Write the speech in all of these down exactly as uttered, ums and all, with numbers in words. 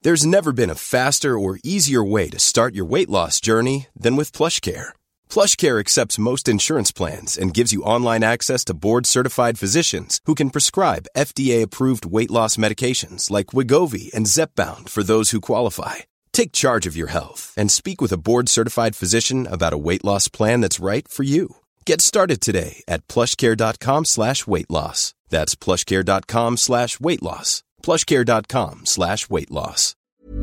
There's never been a faster or easier way to start your weight loss journey than with PlushCare. PlushCare accepts most insurance plans and gives you online access to board-certified physicians who can prescribe F D A-approved weight loss medications like Wegovy and Zepbound for those who qualify. Take charge of your health and speak with a board-certified physician about a weight loss plan that's right for you. Get started today at plushcare.com slash weight loss. That's plushcare.com slash weight loss. plushcare.com slash weight loss.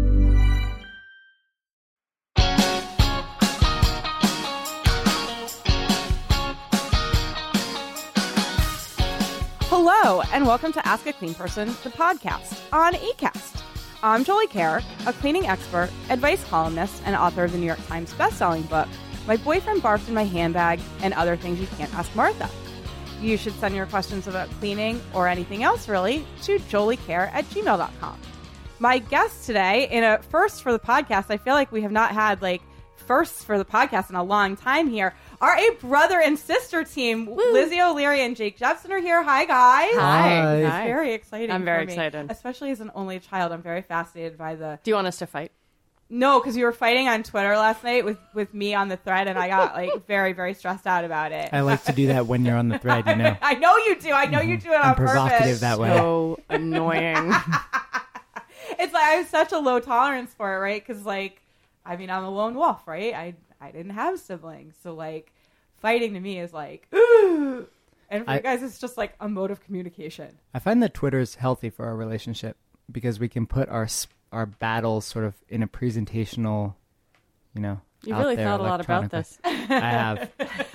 Hello, and welcome to Ask a Clean Person, the podcast on Acast. I'm Jolie Kerr, a cleaning expert, advice columnist, and author of the New York Times bestselling book, My Boyfriend Barfed in My Handbag, and Other Things You Can't Ask Martha. You should send your questions about cleaning or anything else, really, to joliecare at gmail dot com. My guest today, in a first for the podcast, I feel like we have not had, like, firsts for the podcast in a long time here, are a brother and sister team. Woo. Lizzie O'Leary and Jake Jepson are here. Hi, guys. Hi. It's Hi. very exciting. I'm very for me. excited. Especially as an only child, I'm very fascinated by the... Do you want us to fight? No, because you were fighting on Twitter last night with, with me on the thread, and I got like very, very stressed out about it. I like to do that when you're on the thread, you know. I know you do. I know you do it on I'm purpose. provocative that way. So annoying. It's like I have such a low tolerance for it, right? Because, like, I mean, I'm a lone wolf, right? I I didn't have siblings, so like fighting to me is like, ooh. And for I, you guys, it's just like a mode of communication. I find that Twitter is healthy for our relationship because we can put our our battles sort of in a presentational, you know. You out really there thought a lot about this. I have.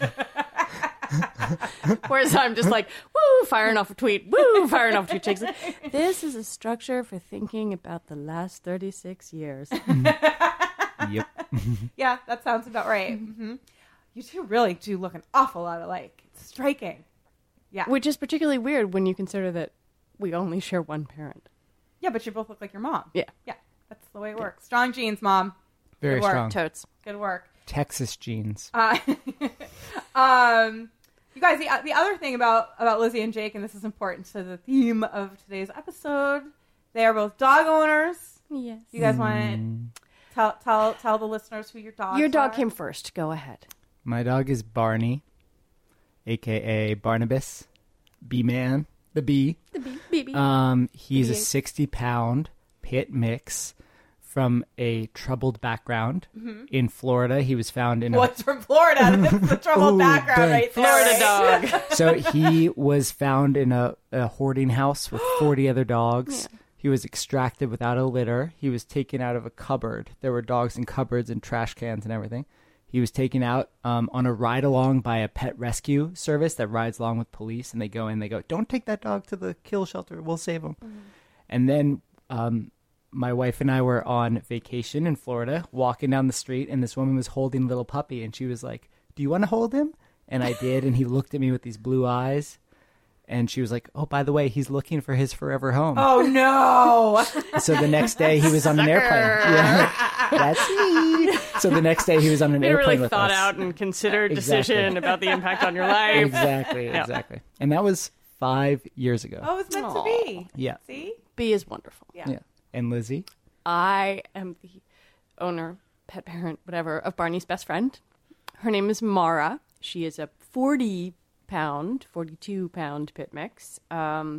Whereas I'm just like, woo, firing off a tweet, woo, firing off a tweet. Jake's like, this is a structure for thinking about the last thirty-six years. Yep. Yeah, that sounds about right. Mm-hmm. You two really do look an awful lot alike. It's striking. Yeah. Which is particularly weird when you consider that we only share one parent. Yeah, but you both look like your mom. Yeah. Yeah, that's the way it works. Strong genes, Mom. Very Good work. strong. Totes. Good work. Texas genes. Uh, um, you guys, the, the other thing about, about Lizzie and Jake, and this is important to the theme of today's episode, they are both dog owners. Yes. You guys Mm. want to tell, tell, tell the listeners who your dogs Your dog are? came first. Go ahead. My dog is Barney, a k a. Barnabas, B-Man, the bee. The bee, baby. Um, he's a B eight. sixty-pound pit mix from a troubled background Mm-hmm. in Florida. He was found in a... What's from Florida? That's the troubled Ooh, background dang. right there. Florida right? dog. So he was found in a, a hoarding house with forty other dogs. Yeah. He was extracted without a litter. He was taken out of a cupboard. There were dogs in cupboards and trash cans and everything. He was taken out um, on a ride along by a pet rescue service that rides along with police. And they go in, they go, don't take that dog to the kill shelter. We'll save him. Mm-hmm. And then um, my wife and I were on vacation in Florida, walking down the street. And this woman was holding a little puppy. And she was like, do you want to hold him? And I did. And he looked at me with these blue eyes. And she was like, oh, by the way, he's looking for his forever home. Oh, no. So the next day he was on an airplane. Yeah, that's me. So the next day he was on an You airplane really with thought us. out and considered Exactly. decision about the impact on your life. Exactly, Yeah. exactly. And that was five years ago. Oh, it's meant Aw. to be. Yeah, See? B is wonderful. Yeah. yeah. And Lizzie? I am the owner, pet parent, whatever, of Barney's best friend. Her name is Mara. She is a forty pound, forty-two pound pit mix. Um,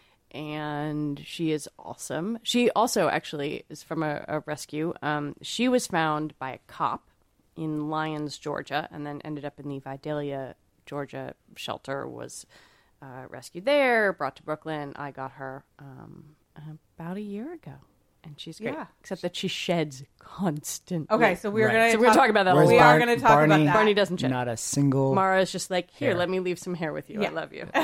and she is awesome. She also actually is from a, a rescue. Um, she was found by a cop in Lyons, Georgia, and then ended up in the Vidalia, Georgia shelter, was uh, rescued there, brought to Brooklyn. I got her um, about a year ago. And she's great, Yeah. except that she sheds constantly. Okay, so we're Right. going to So we're talking about that a Whereas We lot. are Bar- going to talk Barney- about that. Barney doesn't shed. Not a single... Mara is just like, here, hair. let me leave some hair with you. Yeah. I love you.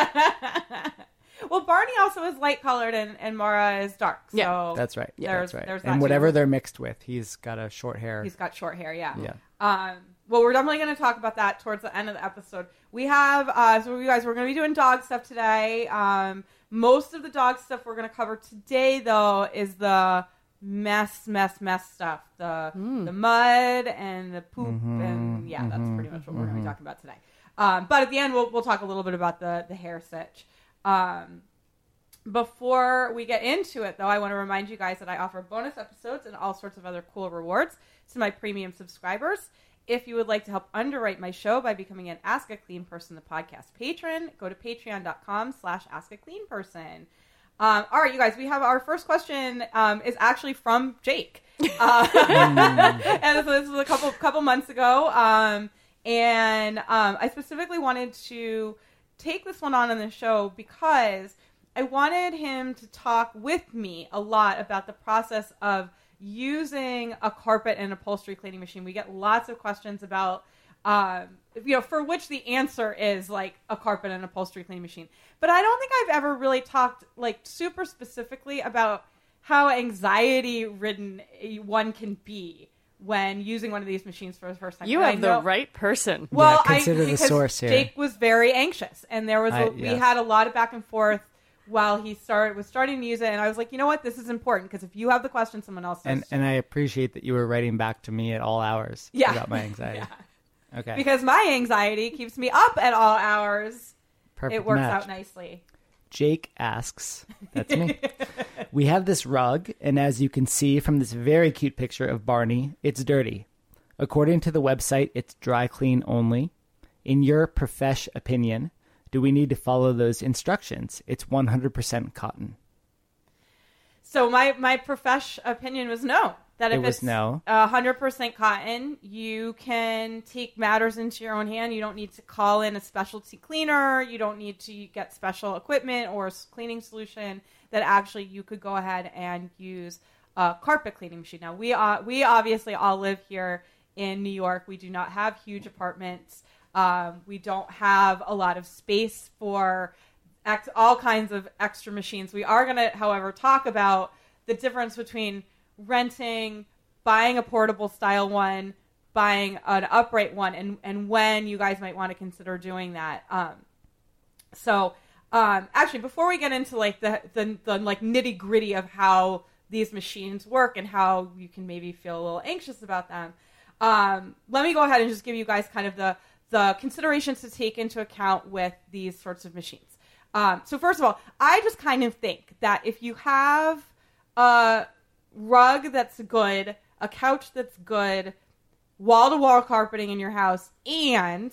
Well, Barney also is light colored and, and Mara is dark. So Yeah. That's right. There's- That's right. there's that And whatever too. they're mixed with, he's got a short hair. He's got short hair, yeah. Yeah. Um, well, we're definitely going to talk about that towards the end of the episode. We have, uh, so you guys, we're going to be doing dog stuff today. Um, most of the dog stuff we're going to cover today, though, is the mess, mess, mess stuff. The Mm. the mud and the poop, Mm-hmm, and yeah, that's pretty much what we're going to be talking about today. Um, but at the end, we'll we'll talk a little bit about the the hair sitch. Um, Before we get into it, though, I want to remind you guys that I offer bonus episodes and all sorts of other cool rewards to my premium subscribers. If you would like to help underwrite my show by becoming an Ask a Clean Person, the podcast patron, go to patreon.com slash Ask a Clean Person. Um, all right, you guys, we have our first question um, is actually from Jake. Uh, and so this was a couple couple months ago. Um, and um, I specifically wanted to take this one on in the show because I wanted him to talk with me a lot about the process of using a carpet and upholstery cleaning machine. We get lots of questions about, um, you know, for which the answer is like a carpet and upholstery cleaning machine. But I don't think I've ever really talked like super specifically about how anxiety ridden one can be when using one of these machines for the first time. You and have I the know, right person. Well, yeah, consider I, the because source here. Jake was very anxious, and there was a, I, we yes. had a lot of back and forth while he started was starting to use it, and I was like, you know what, this is important because if you have the question, someone else does. And and I appreciate that you were writing back to me at all hours Yeah. about my anxiety. Yeah. Okay. Because my anxiety keeps me up at all hours. Perfect It works match. out nicely. Jake asks, that's me. We have this rug, and as you can see from this very cute picture of Barney, it's dirty. According to the website, it's dry clean only. In your profesh opinion, do we need to follow those instructions? It's one hundred percent cotton. So my, my profesh opinion was no. That if It was it's no. one hundred percent cotton, you can take matters into your own hand. You don't need to call in a specialty cleaner. You don't need to get special equipment or a cleaning solution. That actually you could go ahead and use a carpet cleaning machine. Now, we uh, we obviously all live here in New York. We do not have huge apartments. Um, we don't have a lot of space for ex- all kinds of extra machines. We are going to, however, talk about the difference between renting, buying a portable style one, buying an upright one, and, and when you guys might want to consider doing that. Um, so, um, actually, before we get into like the, the, the like nitty gritty of how these machines work and how you can maybe feel a little anxious about them, um, let me go ahead and just give you guys kind of the, the considerations to take into account with these sorts of machines. Um, so first of all, I just kind of think that if you have a rug that's good, a couch that's good, wall-to-wall carpeting in your house, and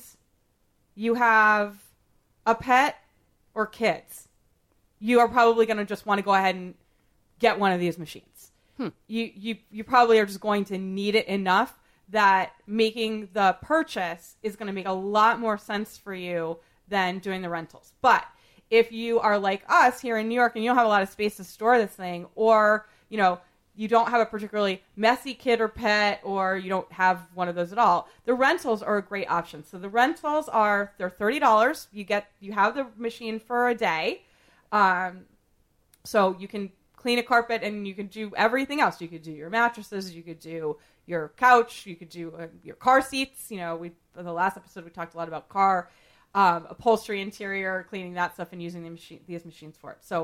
you have a pet or kids, you are probably going to just want to go ahead and get one of these machines. Hmm. You, you, you probably are just going to need it enough that making the purchase is going to make a lot more sense for you than doing the rentals. But if you are like us here in New York and you don't have a lot of space to store this thing, or, you know, you don't have a particularly messy kid or pet, or you don't have one of those at all, the rentals are a great option. So the rentals are, they're thirty dollars. You get, you have the machine for a day. Um, so you can clean a carpet and you can do everything else. You could do your mattresses, you could do your couch, you could do uh, your car seats. You know, we, in the last episode, we talked a lot about car, um, upholstery, interior, cleaning that stuff and using the machine, these machines for it. So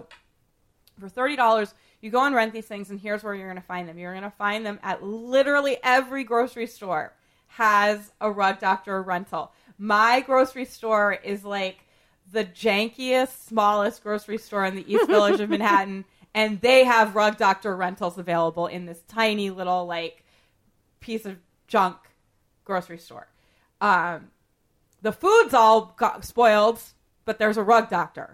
for thirty dollars, you go and rent these things, and here's where you're going to find them. You're going to find them at literally every grocery store has a Rug Doctor rental. My grocery store is like the jankiest, smallest grocery store in the East Village of Manhattan, and they have Rug Doctor rentals available in this tiny little like piece of junk grocery store. Um, the food's all got spoiled, but there's a Rug Doctor.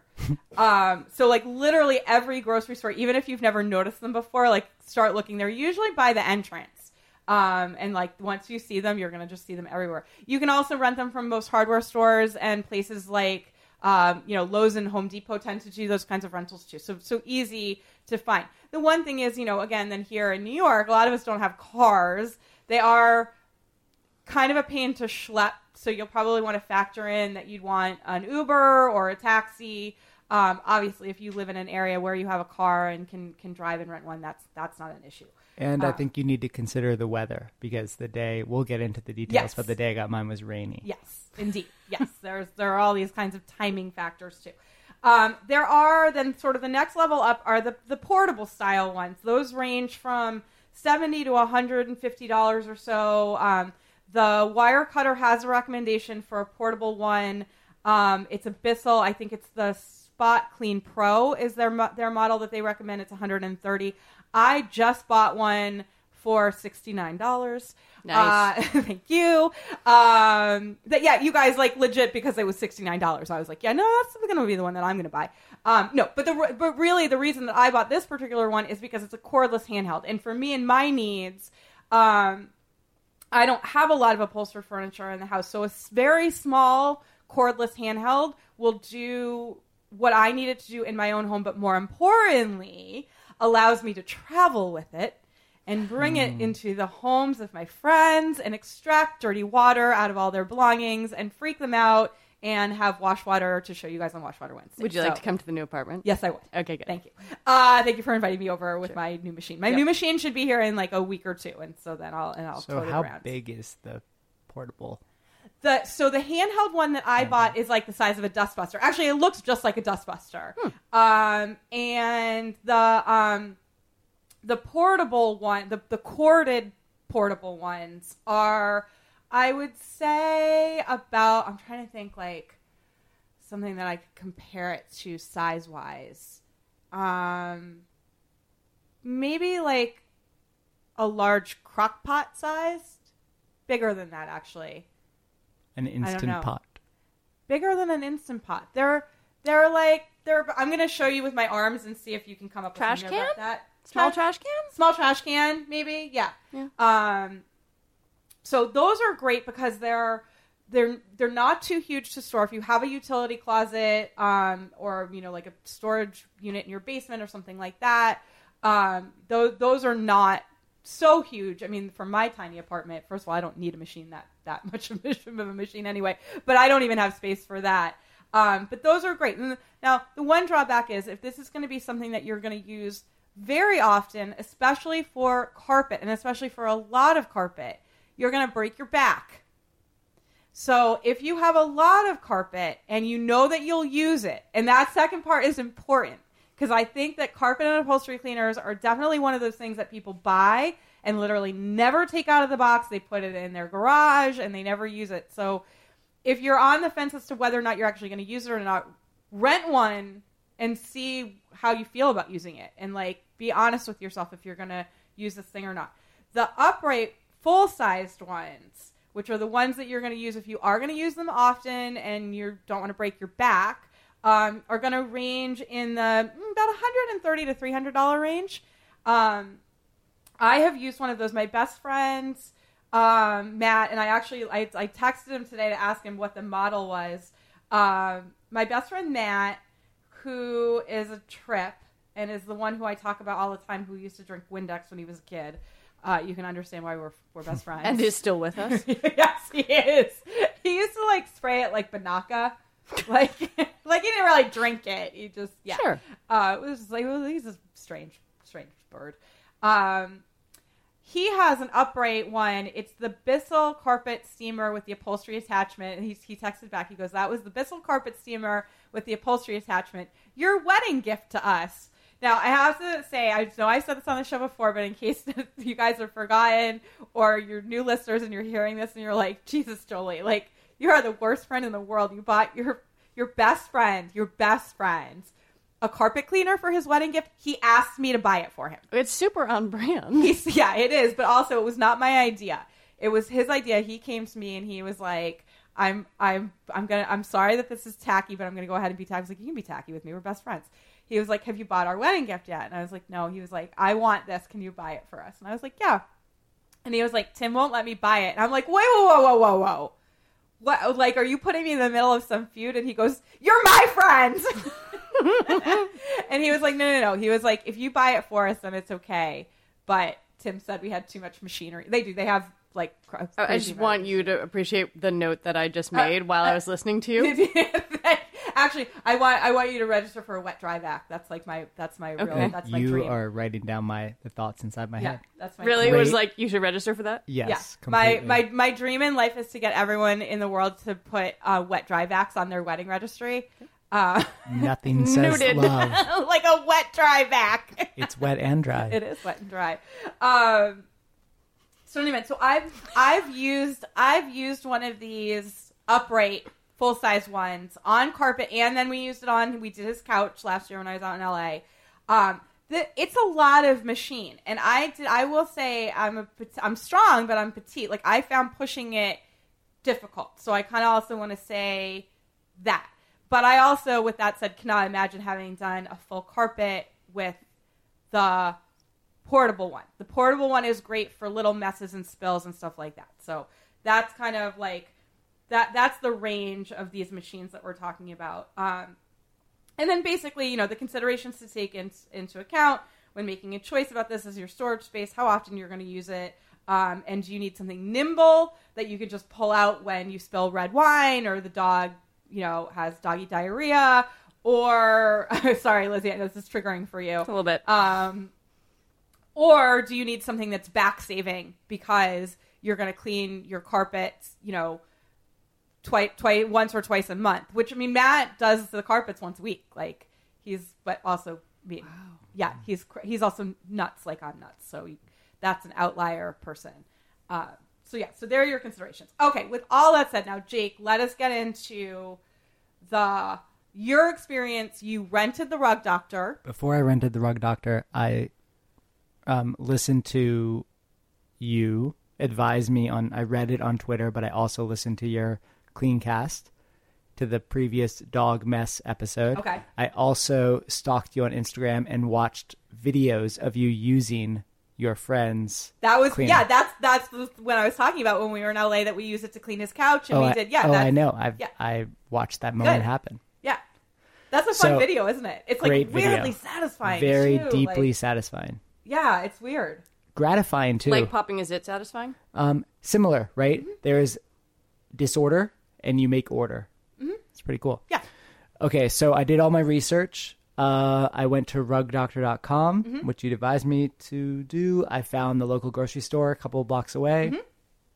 um, so like literally every grocery store, even if you've never noticed them before, like start looking. They're usually by the entrance. Um, and like once you see them, you're going to just see them everywhere. You can also rent them from most hardware stores, and places like, um, you know, Lowe's and Home Depot tend to do those kinds of rentals too. So, so easy to find. The one thing is, you know, again, then here in New York, a lot of us don't have cars. They are kind of a pain to schlep. So you'll probably want to factor in that you'd want an Uber or a taxi. Um, obviously, if you live in an area where you have a car and can, can drive and rent one, that's that's not an issue. And um, I think you need to consider the weather, because the day, we'll get into the details, Yes. but the day I got mine was rainy. Yes, indeed. Yes, there's there are all these kinds of timing factors too. Um, there are then sort of the next level up are the, the portable style ones. Those range from seventy to one hundred fifty dollars or so. Um, the Wirecutter has a recommendation for a portable one. Um, it's a Bissell. I think it's the Spot Clean Pro is their mo- their model that they recommend. It's one hundred thirty dollars. I just bought one for sixty-nine dollars. Nice. Uh, thank you. Um, that, yeah, you guys, like, legit, because it was sixty-nine dollars. I was like, yeah, no, that's going to be the one that I'm going to buy. Um, no, but the but really the reason that I bought this particular one is because it's a cordless handheld. And for me and my needs, um, I don't have a lot of upholstered furniture in the house. So a very small cordless handheld will do what I needed to do in my own home, but more importantly, allows me to travel with it and bring it into the homes of my friends and extract dirty water out of all their belongings and freak them out and have wash water to show you guys on Wash Water Wednesday. Would you so, like to come to the new apartment? Yes, I would. Okay, good. Thank you. Uh, thank you for inviting me over with Sure. my new machine. My Yep. new machine should be here in like a week or two, and so then I'll and I'll So tote it how around. big is the portable? The so the handheld one that I bought is like the size of a dustbuster. Actually, it looks just like a dustbuster. Hmm. Um, and the um, the portable one, the the corded portable ones are, I would say about. I'm trying to think like something that I could compare it to size wise. Um, maybe like a large crock pot sized, bigger than that actually. An instant know. pot. Bigger than an Instant Pot. They're they're like they're. I'm gonna show you with my arms and see if you can come up Trash with something about can? that. Small trash can? Small trash can, maybe. Yeah. Yeah. Um. So those are great because they're they're they're not too huge to store. If you have a utility closet, um, or you know like a storage unit in your basement or something like that, um, those those are not so huge. I mean, for my tiny apartment, first of all, I don't need a machine that, that much of a machine anyway, but I don't even have space for that. Um, but those are great. Now, the one drawback is if this is going to be something that you're going to use very often, especially for carpet and especially for a lot of carpet, you're going to break your back. So if you have a lot of carpet and you know that you'll use it, and that second part is important, because I think that carpet and upholstery cleaners are definitely one of those things that people buy and literally never take out of the box. They put it in their garage and they never use it. So if you're on the fence as to whether or not you're actually going to use it or not, rent one and see how you feel about using it. And like, be honest with yourself if you're going to use this thing or not. The upright, full-sized ones, which are the ones that you're going to use if you are going to use them often and you don't want to break your back, Um, are going to range in the mm, about one hundred thirty to three hundred dollars range. Um, I have used one of those. My best friend, um, Matt, and I actually I, I texted him today to ask him what the model was. Um, my best friend, Matt, who is a trip and is the one who I talk about all the time, who used to drink Windex when he was a kid. Uh, you can understand why we're we're best friends. And is still with us. Yes, he is. He used to like spray it like Banaka. like, like he didn't really drink it. He just, yeah. Sure. Uh, it was just like, well, he's a strange, strange bird. Um, he has an upright one. It's the Bissell carpet steamer with the upholstery attachment. And he, he texted back. He goes, that was the Bissell carpet steamer with the upholstery attachment. Your wedding gift to us. Now, I have to say, I know I said this on the show before, but in case you guys have forgotten or you're new listeners and you're hearing this and you're like, Jesus, Jolie, like, you are the worst friend in the world. You bought your your best friend, your best friend, a carpet cleaner for his wedding gift. He asked me to buy it for him. It's super on brand. He's, yeah, it is. But also, it was not my idea. It was his idea. He came to me and he was like, "I'm, I'm, I'm gonna. I'm sorry that this is tacky, but I'm gonna go ahead and be tacky." I was like, "You can be tacky with me. We're best friends." He was like, "Have you bought our wedding gift yet?" And I was like, "No." He was like, "I want this. Can you buy it for us?" And I was like, "Yeah." And he was like, "Tim won't let me buy it." And I'm like, "Wait, whoa, whoa, whoa, whoa, whoa. What, like, are you putting me in the middle of some feud?" And he goes, "You're my friend." And he was like, no, no, no. He was like, if you buy it for us, then it's okay. But Tim said we had too much machinery. They do. They have, like, cr- I just want you to appreciate the note that I just made uh, while uh, I was listening to you. Actually, I want I want you to register for a wet dry vac. That's like my that's my okay. real that's my you dream. You are writing down my the thoughts inside my yeah, head. That's my really dream. It was like you should register for that. Yes, yeah. My my my dream in life is to get everyone in the world to put uh, wet dry vacs on their wedding registry. Uh, Nothing says love like a wet dry vac. It's wet and dry. It is wet and dry. Um, so anyway, so I've I've used I've used one of these upright full-size ones on carpet, and then we used it on, we did his couch last year when I was out in L A. Um, the, it's a lot of machine. And I did, I will say I'm a, I'm strong, but I'm petite. Like, I found pushing it difficult. So I kind of also want to say that. But I also, with that said, cannot imagine having done a full carpet with the portable one. The portable one is great for little messes and spills and stuff like that. So that's kind of like, that. that's the range of these machines that we're talking about. Um, and then basically, you know, the considerations to take in, into account when making a choice about this is your storage space, how often you're going to use it, um, and do you need something nimble that you can just pull out when you spill red wine or the dog, you know, has doggy diarrhea, or, sorry, Lizzie, I know this is triggering for you. A little bit. Um, or do you need something that's back saving because you're going to clean your carpets, you know, twice, twice, once or twice a month, which, I mean, Matt does the carpets once a week. Like, he's, but also, being, wow. yeah, he's, he's also nuts like I'm nuts. So he, that's an outlier person. Uh, so yeah, so there are your considerations. Okay. With all that said, now, Jake, let us get into the, your experience. You rented the Rug Doctor. Before I rented the Rug Doctor, I um, listened to you advise me on, I read it on Twitter, but I also listened to your Cleancast, to the previous dog mess episode. Okay. I also stalked you on Instagram and watched videos of you using your friend's That was, cleaner. yeah, that's that's when I was talking about when we were in L A that we used it to clean his couch, and oh, we I, did, yeah. Oh, that's, I know. I've, yeah. I watched that moment Good. happen. Yeah. That's a fun So, video, isn't it? It's like great weirdly video. satisfying. Very too. deeply Like, satisfying. yeah, it's weird. Gratifying, too. Like popping, is it satisfying? Um, similar, right? Mm-hmm. There is disorder, and you make order. Mm-hmm. It's pretty cool. Yeah. Okay, so I did all my research. Uh, I went to rug doctor dot com, Mm-hmm. which you'd advised me to do. I found the local grocery store a couple of blocks away. Mm-hmm.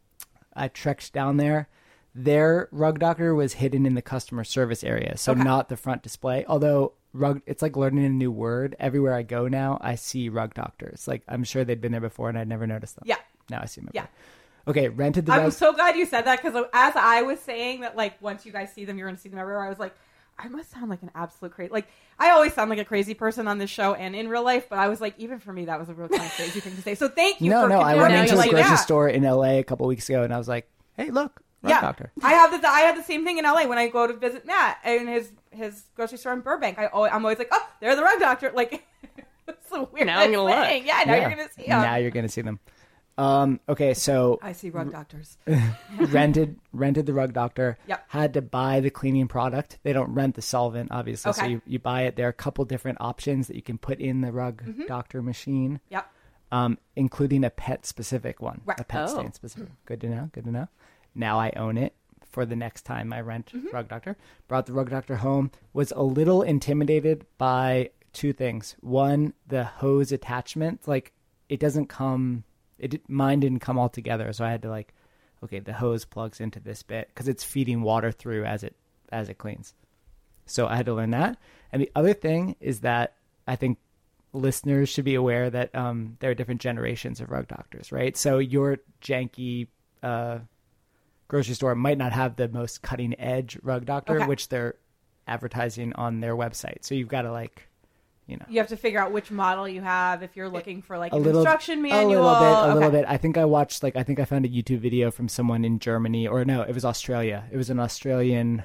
I trekked down there. Their Rug Doctor was hidden in the customer service area, so Okay. not the front display. Although rug, it's like learning a new word. Everywhere I go now, I see Rug Doctors. Like, I'm sure they'd been there before, and I'd never noticed them. Yeah. Now I see them. Yeah. Everywhere. Okay, rented the I'm rug. so glad you said that, because as I was saying that, like, once you guys see them, you're going to see them everywhere, I was like, I must sound like an absolute crazy. Like, I always sound like a crazy person on this show and in real life, but I was like, even for me, that was a real kind of crazy thing to say. So thank you. No, for no, I confirming went now into you a like grocery that. store in L A a couple weeks ago, and I was like, "Hey, look, Rug Yeah, Doctor." I have the I had the same thing in L A when I go to visit Matt in his his grocery store in Burbank. I always, I'm always like, oh, they're the Rug Doctor. Like, it's a weird Now I'm gonna look. thing. Yeah, now Yeah. you're gonna see them. Now you're gonna see them. Um, okay, so I see Rug Doctors. rented rented the Rug Doctor. Yep. Had to buy the cleaning product. They don't rent the solvent, obviously. So Okay. you, you buy it. There are a couple different options that you can put in the Rug Mm-hmm. Doctor machine, Yep. um, including a pet specific one. Right. A pet Oh. stain specific. Good to know. Good to know. Now I own it for the next time I rent Mm-hmm. Rug Doctor. Brought the Rug Doctor home. Was a little intimidated by two things. One, the hose attachment. Like, it doesn't come... It did, mine didn't come all together, so I had to like, okay, the hose plugs into this bit because it's feeding water through as it as it cleans. So I had to learn that. And the other thing is that I think listeners should be aware that um, there are different generations of Rug Doctors, right? So your janky uh, grocery store might not have the most cutting edge Rug Doctor, Okay. which they're advertising on their website. So you've got to like. You know, You have to figure out which model you have if you're looking for like a an little, instruction manual. a little bit, a little Okay. bit. I think I watched like I think I found a YouTube video from someone in Germany, or no, it was Australia. It was an Australian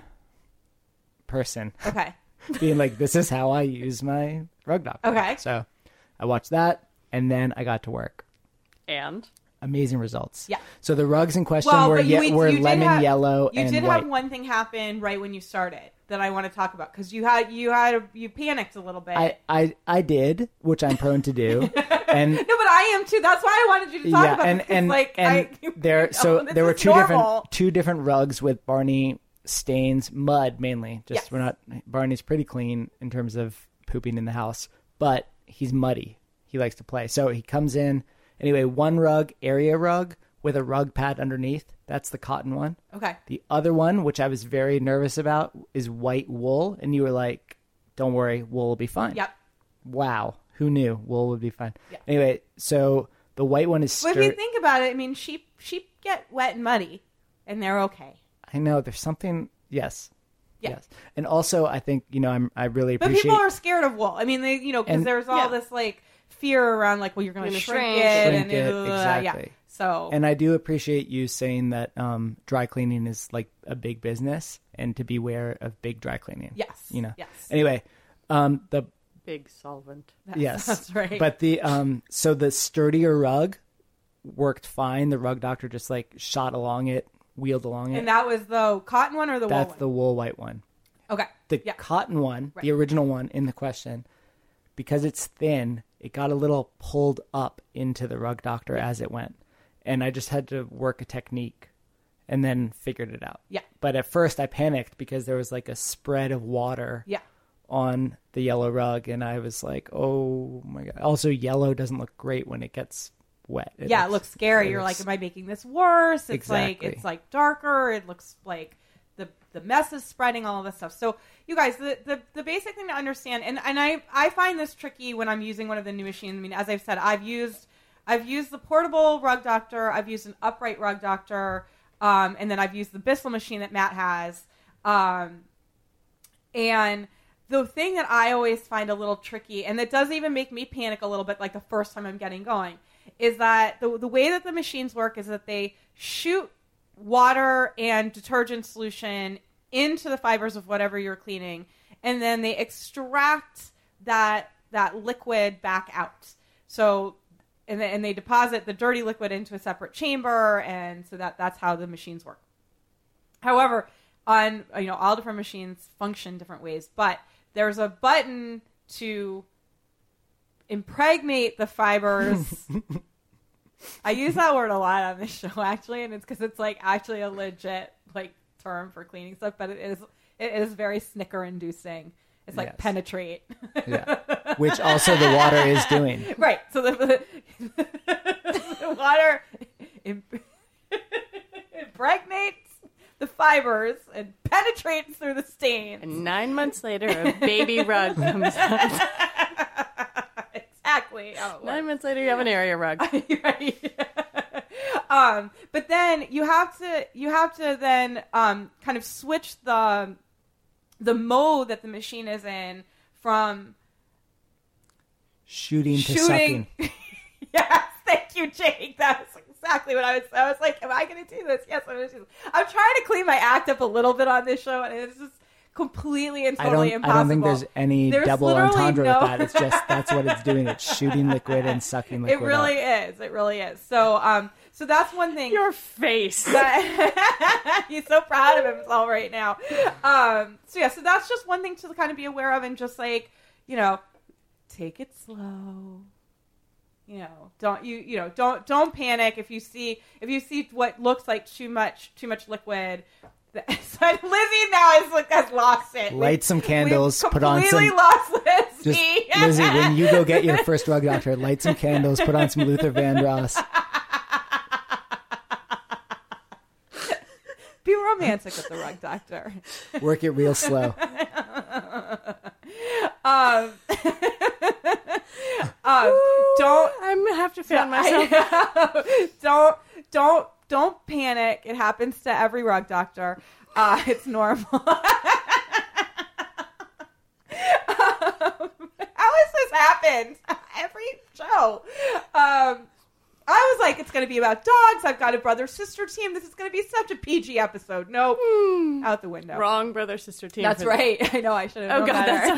person Okay. being like, "This is how I use my Rug Doctor." Okay. So I watched that, and then I got to work. And Amazing results. Yeah. So the rugs in question Well, were but you, ye- you were did lemon have- yellow You and did white. have one thing happen right when you started that I want to talk about, because you had you had a, you panicked a little bit. I, I I did, which I'm prone to do, and no, but I am too. That's why I wanted you to talk yeah, about and this. 'cause, and like, and I, there, you so know, this there were is two normal. different two different rugs with Barney stains, mud mainly. Just Yes. we're not. Barney's pretty clean in terms of pooping in the house, but he's muddy. He likes to play, so he comes in anyway. One rug, area rug with a rug pad underneath. That's the cotton one. Okay. The other one, which I was very nervous about, is white wool, and you were like, "Don't worry, wool will be fine." Yep. Wow, who knew wool would be fine? Yeah. Anyway, so the white one is. But Stir- if you think about it, I mean, sheep sheep get wet and muddy, and they're okay. I know there's something. Yes. Yeah. Yes. And also, I think, you know, I'm, I really But appreciate... people are scared of wool. I mean, they, you know, because And- there's all yeah. this, like, fear around, like, well, you're going to Gonna shrink, shrink. it. Shrink and it, uh, exactly. Yeah. So... And I do appreciate you saying that um, dry cleaning is like a big business and to beware of big dry cleaning. Yes. You know. Yes. Anyway, um, the Big solvent. That's, yes, that's right. But the um, so the sturdier rug worked fine. The rug doctor just like shot along it, wheeled along it. and that was the cotton one or the wool That's one? the wool white one. Okay. The yeah. cotton one, Right. the original one in the question, because it's thin, it got a little pulled up into the rug doctor as it went. And I just had to work a technique and then figured it out. Yeah. But at first I panicked because there was like a spread of water Yeah. on the yellow rug. And I was like, oh my God. Also, yellow doesn't look great when it gets wet. It yeah, it looks scary. it You're looks- like, am I making this worse? It's like Exactly. it's like darker. It looks like the the mess is spreading, all of this stuff. So you guys, the, the the basic thing to understand, and, and I I find this tricky when I'm using one of the new machines. I mean, as I've said, I've used I've used the portable rug doctor, I've used an upright rug doctor, um, and then I've used the Bissell machine that Matt has. Um, and the thing that I always find a little tricky, and that does even make me panic a little bit, like the first time I'm getting going, is that the the way that the machines work is that they shoot water and detergent solution into the fibers of whatever you're cleaning, and then they extract that that liquid back out. So, and they, and they deposit the dirty liquid into a separate chamber, and so that that's how the machines work. However, on you know all different machines function different ways, but there's a button to impregnate the fibers. I use that word a lot on this show, actually, and it's because it's like actually a legit like term for cleaning stuff, but it is it is very snicker-inducing. It's like Yes. penetrate. Yeah. Which also the water is doing. Right. So the, the water imp- impregnates the fibers and penetrates through the stain. And nine months later, a baby rug comes out. Exactly. How it Nine works. months later, you have an area rug. Right. um, but then you have to you have to then um, kind of switch the the mode that the machine is in from Shooting to shooting. sucking. Yes, thank you, Jake. That was exactly what I was. I was like, "Am I going to do this?" Yes, I'm going to do this. I'm trying to clean my act up a little bit on this show, and it's just completely and I totally don't. impossible. I don't think there's any There's double literally entendre no- with that. It's just that's what it's doing. It's shooting liquid and sucking It liquid. really up. is. It really is. So, um, so that's one thing. Your face. That- he's so proud of himself right now. Um, so yeah, so that's just one thing to kind of be aware of, and just like, you know, take it slow. You know, don't you you know don't don't panic if you see if you see what looks like too much too much liquid. So Lizzie now is like has lost it. Light We've- some candles, we've put on completely some- lost Lizzie. Just Lizzie, when you go get your first rug doctor, light some candles, put on some Luther Vandross. Be romantic with the rug doctor. Work it real slow. Um, um, don't I'm gonna have to fan myself. don't don't don't panic. It happens to every rug doctor. Uh, it's normal. um, how has this happened? Every show. Um, I was like, it's going to be about dogs. I've got a brother-sister team. This is going to be such a P G episode. Nope. Out the window. Wrong brother sister team. That's for that. right. I know. I should have Oh known god, better.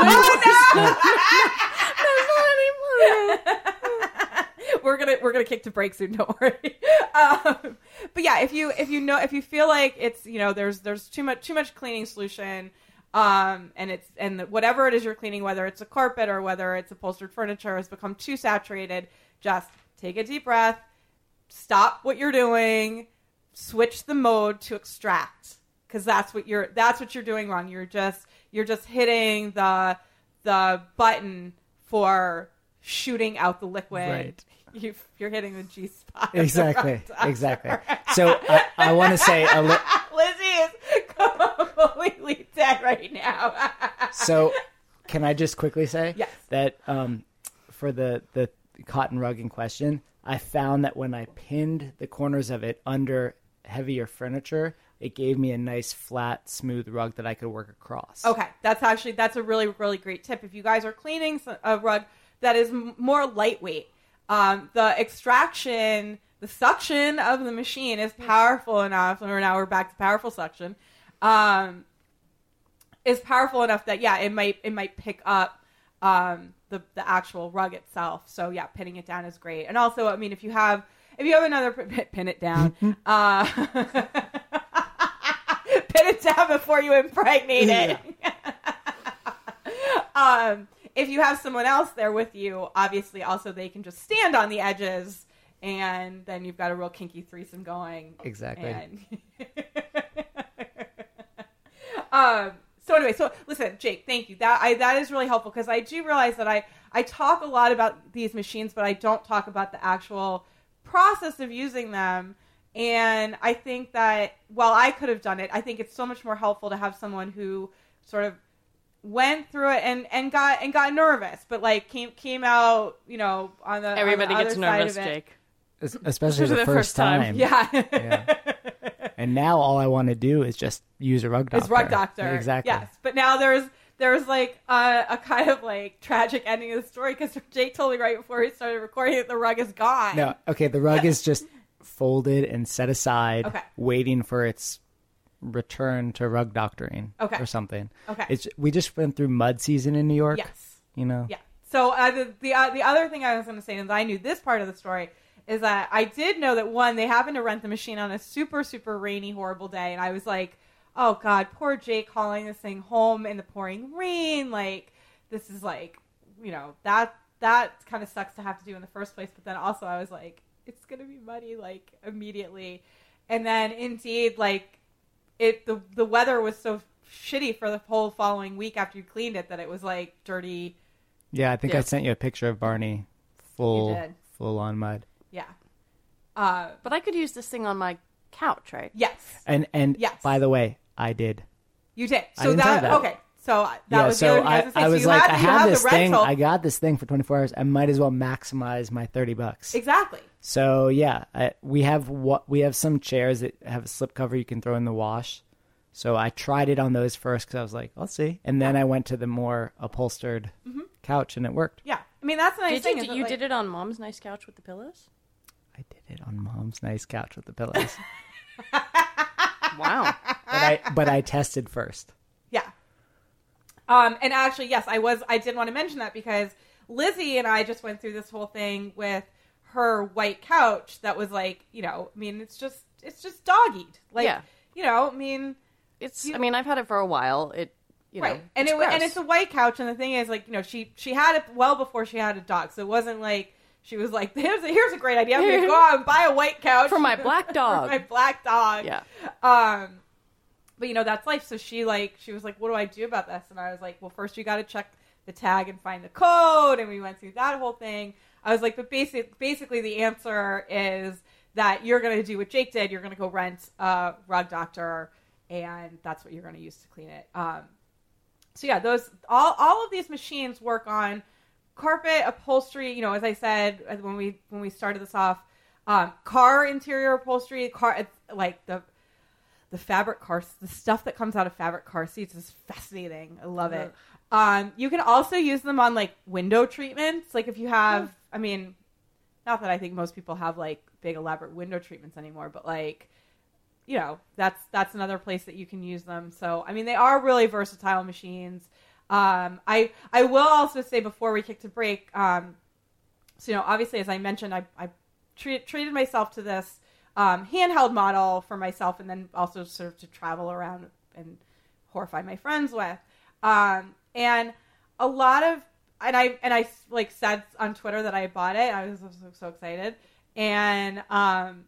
that sounded Oh, no. we're gonna we're gonna kick to break soon. Don't worry. Um, but yeah, if you if you know if you feel like it's you know there's there's too much too much cleaning solution, um, and it's and whatever it is you're cleaning, whether it's a carpet or whether it's upholstered furniture, has become too saturated. Just take a deep breath. Stop what you're doing. Switch the mode to extract, because that's what you're that's what you're doing wrong. You're just you're just hitting the the button for shooting out the liquid. Right. You, you're hitting the G spot. Exactly. Exactly. So I, I want to say a li- Lizzie is completely dead right now. So can I just quickly say Yes. that um, for the, the cotton rug in question, I found that when I pinned the corners of it under heavier furniture, it gave me a nice, flat, smooth rug that I could work across. Okay, that's actually, that's a really, really great tip. If you guys are cleaning a rug that is m- more lightweight, um, the extraction, the suction of the machine is powerful enough, or now we're back to powerful suction, um, is powerful enough that, yeah, it might, it might pick up um, the, the actual rug itself. So yeah, pinning it down is great. And also, I mean, if you have, if you have another, pin it down, uh, pin it down before you impregnate it. Yeah. um, if you have someone else there with you, obviously also they can just stand on the edges, and then you've got a real kinky threesome going. Exactly. And um, so anyway, so listen, Jake, thank you. That I that is really helpful, because I do realize that I, I talk a lot about these machines, but I don't talk about the actual process of using them. And I think that while I could have done it, I think it's so much more helpful to have someone who sort of went through it and, and got and got nervous, but like came came out, you know, on the everybody on the gets other side nervous, of it. Jake. Especially the, the first, first time. time. Yeah. Yeah. And now all I want to do is just use a rug doctor. It's rug doctor. Exactly. Yes. But now there's there's like a, a kind of like tragic ending of the story, because Jake told me right before he started recording that the rug is gone. No, okay, the rug is just folded and set aside, okay. waiting for its return to rug doctoring okay. or something. Okay. It's we just went through mud season in New York. Yes. You know? Yeah. So uh, the the, uh, the other thing I was going to say, and I knew this part of the story, is that I did know that, one, they happened to rent the machine on a super, super rainy, horrible day. And I was like, oh, God, poor Jake hauling this thing home in the pouring rain. Like, this is like, you know, that that kind of sucks to have to do in the first place. But then also I was like, it's going to be muddy, like, immediately. And then, indeed, like, it the the weather was so shitty for the whole following week after you cleaned it that it was, like, dirty. Yeah, I think yeah. I sent you a picture of Barney full, You did. full on mud. Yeah. Uh, But I could use this thing on my couch, right? yes. And, and Yes. by the way, I did. You did. I So didn't that, tell you that. okay. So that yeah, was so the other thing I I, was going to say. I So was you like, have, I you have have this the thing. rental. I got this thing for twenty-four hours. I might as well maximize my thirty bucks. Exactly. So yeah, I, we have what we have some chairs that have a slip cover you can throw in the wash. So I tried it on those first because I was like, I'll see. And then I went to the more upholstered mm-hmm. couch, and it worked. Yeah. I mean, that's the nice Did thing. you, is that, you like, did it on Mom's nice couch with the pillows? I did it on Mom's nice couch with the pillows. Wow. But I but I tested first. Yeah. Um, and actually, yes, I was. I did want to mention that because Lizzie and I just went through this whole thing with her white couch that was like, you know, I mean, it's just it's just dog-eat. Like, Yeah. you know, I mean, It's. You- I mean, I've had it for a while. It. You know, right. And it's it wa- and gross. it's a white couch, and the thing is, like, you know, she she had it well before she had a dog, so it wasn't like she was like, here's a, here's a great idea. I'm gonna go out and buy a white couch For my black dog. for my black dog. Yeah. Um, but you know, that's life. So she like she was like, what do I do about this? And I was like, well, first you got to check the tag and find the code. And we went through that whole thing. I was like, but basic basically the answer is that you're gonna do what Jake did. You're gonna go rent a rug doctor, and that's what you're gonna use to clean it. Um, so yeah, those all all of these machines work on carpet, upholstery. You know, as I said when we when we started this off, um, car interior upholstery, car it's like the the fabric car, the stuff that comes out of fabric car seats is fascinating. I love it. Um, you can also use them on like window treatments. Like if you have, I mean, not that I think most people have like big elaborate window treatments anymore, but like, you know, that's that's another place that you can use them. So I mean, they are really versatile machines. Um, I I will also say before we kick to break, um, so you know, obviously as I mentioned, I I treat, treated myself to this um, handheld model for myself, and then also sort of to travel around and horrify my friends with. Um, and a lot of and I and I like said on Twitter that I bought it. I was so, so excited, and um.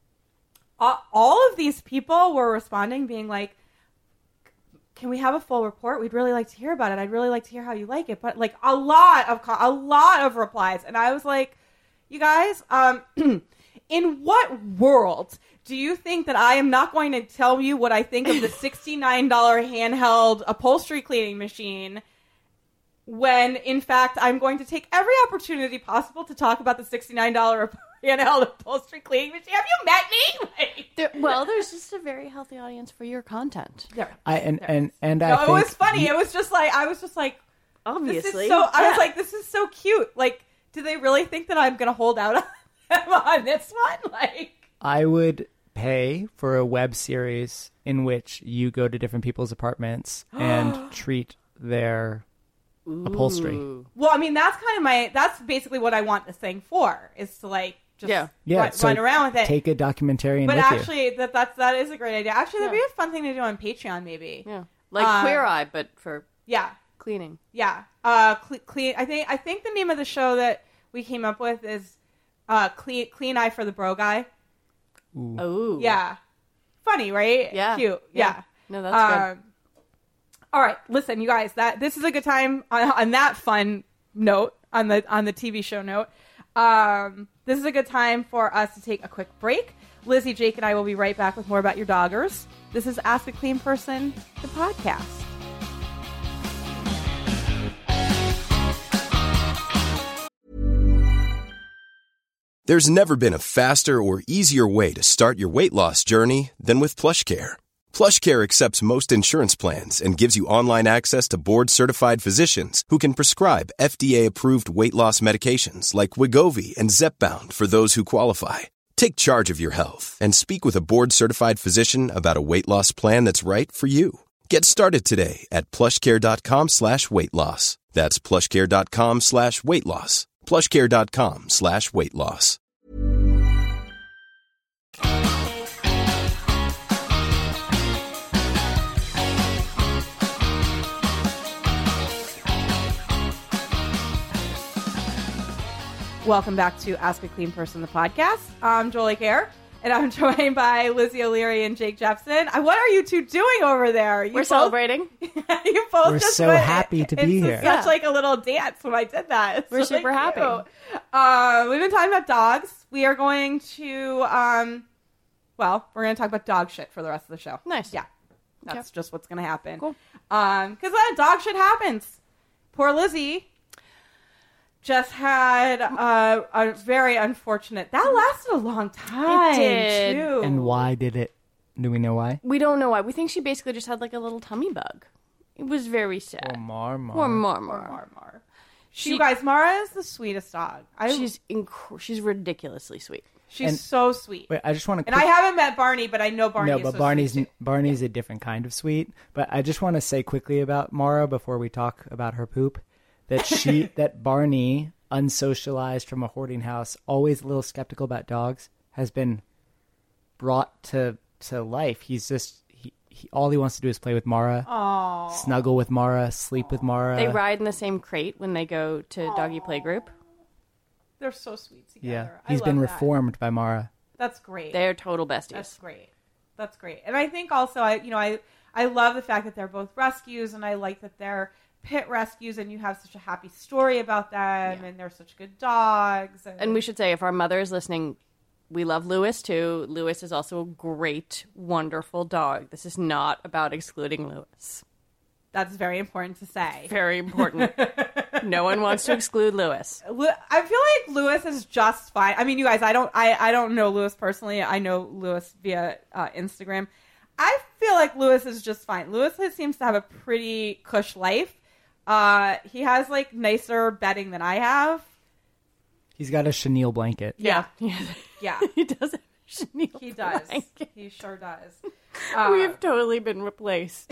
all of these people were responding being like, can we have a full report? We'd really like to hear about it. I'd really like to hear how you like it. But like a lot of, a lot of replies. And I was like, you guys, um, in what world do you think that I am not going to tell you what I think of the sixty-nine dollars handheld upholstery cleaning machine when in fact I'm going to take every opportunity possible to talk about the sixty-nine dollars handheld upholstery cleaning machine. Have you met me? Like, There, well, there's just a very healthy audience for your content. there. I and and and I No, think it was funny. you- It was just like I was just like, this Obviously. is so. I Yeah. was like, this is so cute. Like, do they really think that I'm gonna hold out on them on this one? Like, I would pay for a web series in which you go to different people's apartments and treat their upholstery. Ooh. well, I mean, that's kind of my. That's basically what I want this thing for. Is to like just Yeah. Yeah, run, so run around with it. Take a documentarian but with you. actually, that that's that is a great idea. Actually, that'd Yeah. be a fun thing to do on Patreon, maybe. Yeah. Like Um, Queer Eye, but for Yeah. cleaning. Yeah. Uh, cle- clean. I think. I think the name of the show that we came up with is uh, clean. Clean Eye for the Bro Guy. Ooh. Oh. Yeah. Funny, right? Yeah. Cute. Yeah. No, that's good. Um, all right. Listen, you guys. That this is a good time on, on that fun note on the on the T V show note. Um, this is a good time for us to take a quick break. Lizzie, Jake, and I will be right back with more about your doggers. This is Ask a Clean Person, the podcast. There's never been a faster or easier way to start your weight loss journey than with PlushCare. PlushCare accepts most insurance plans and gives you online access to board-certified physicians who can prescribe F D A-approved weight loss medications like Wegovy and Zepbound for those who qualify. Take charge of your health and speak with a board-certified physician about a weight loss plan that's right for you. Get started today at plushcare.com slash weight loss. That's plushcare.com slash weight loss. plushcare.com slash weight loss. Welcome back to Ask a Clean Person, the podcast. I'm Jolie Kerr, and I'm joined by Lizzie O'Leary and Jake Jepson. Uh, What are you two doing over there? You We're both- celebrating. you both We're just so went- happy to be it's here. Such Yeah. like a little dance when I did that. It's We're really super happy. cute. Uh, we've been talking about dogs. We are going to, um, well, we're going to talk about dog shit for the rest of the show. Nice. Yeah, that's just what's going to happen. Cool. Um, because that dog shit happens. Poor Lizzie just had uh, a very unfortunate. That lasted a long time. did. Too. And why did it? Do we know why? We don't know why. We think she basically just had like a little tummy bug. It was very sad. Oh, Mar, Mar. Poor Poor Marmar. Mar Mar. She- you guys, Mara is the sweetest dog. I, She's inc- she's ridiculously sweet. she's and- so sweet. Wait, I just want to. And I haven't met Barney, but I know Barney. No, is but so Barney's sweet too. Barney's a different kind of sweet. But I just want to say quickly about Mara before we talk about her poop, that she that Barney, unsocialized from a hoarding house, always a little skeptical about dogs, has been brought to to life. He's just he, he all he wants to do is play with Mara, Aw. snuggle with Mara, sleep with Mara. They ride in the same crate when they go to doggy playgroup. They're so sweet together. Yeah, I he's been love that. reformed by Mara. That's great. They're total besties. That's great. That's great. And I think also, I you know, I I love the fact that they're both rescues, and I like that they're pit rescues, and you have such a happy story about them, Yeah. and they're such good dogs. And, And we should say, if our mother is listening, we love Lewis too. Lewis is also a great, wonderful dog. This is not about excluding Lewis. that's very important to say. Very important. No one wants to exclude Lewis. Lu- I feel like Lewis is just fine. I mean, you guys, I don't, I, I don't know Lewis personally. I know Lewis via uh, Instagram. I feel like Lewis is just fine. Lewis has, seems to have a pretty cush life. Uh, he has like nicer bedding than I have. He's got a chenille blanket. Yeah. Yeah, He does have a chenille he does. blanket. He sure does. Uh, We've totally been replaced.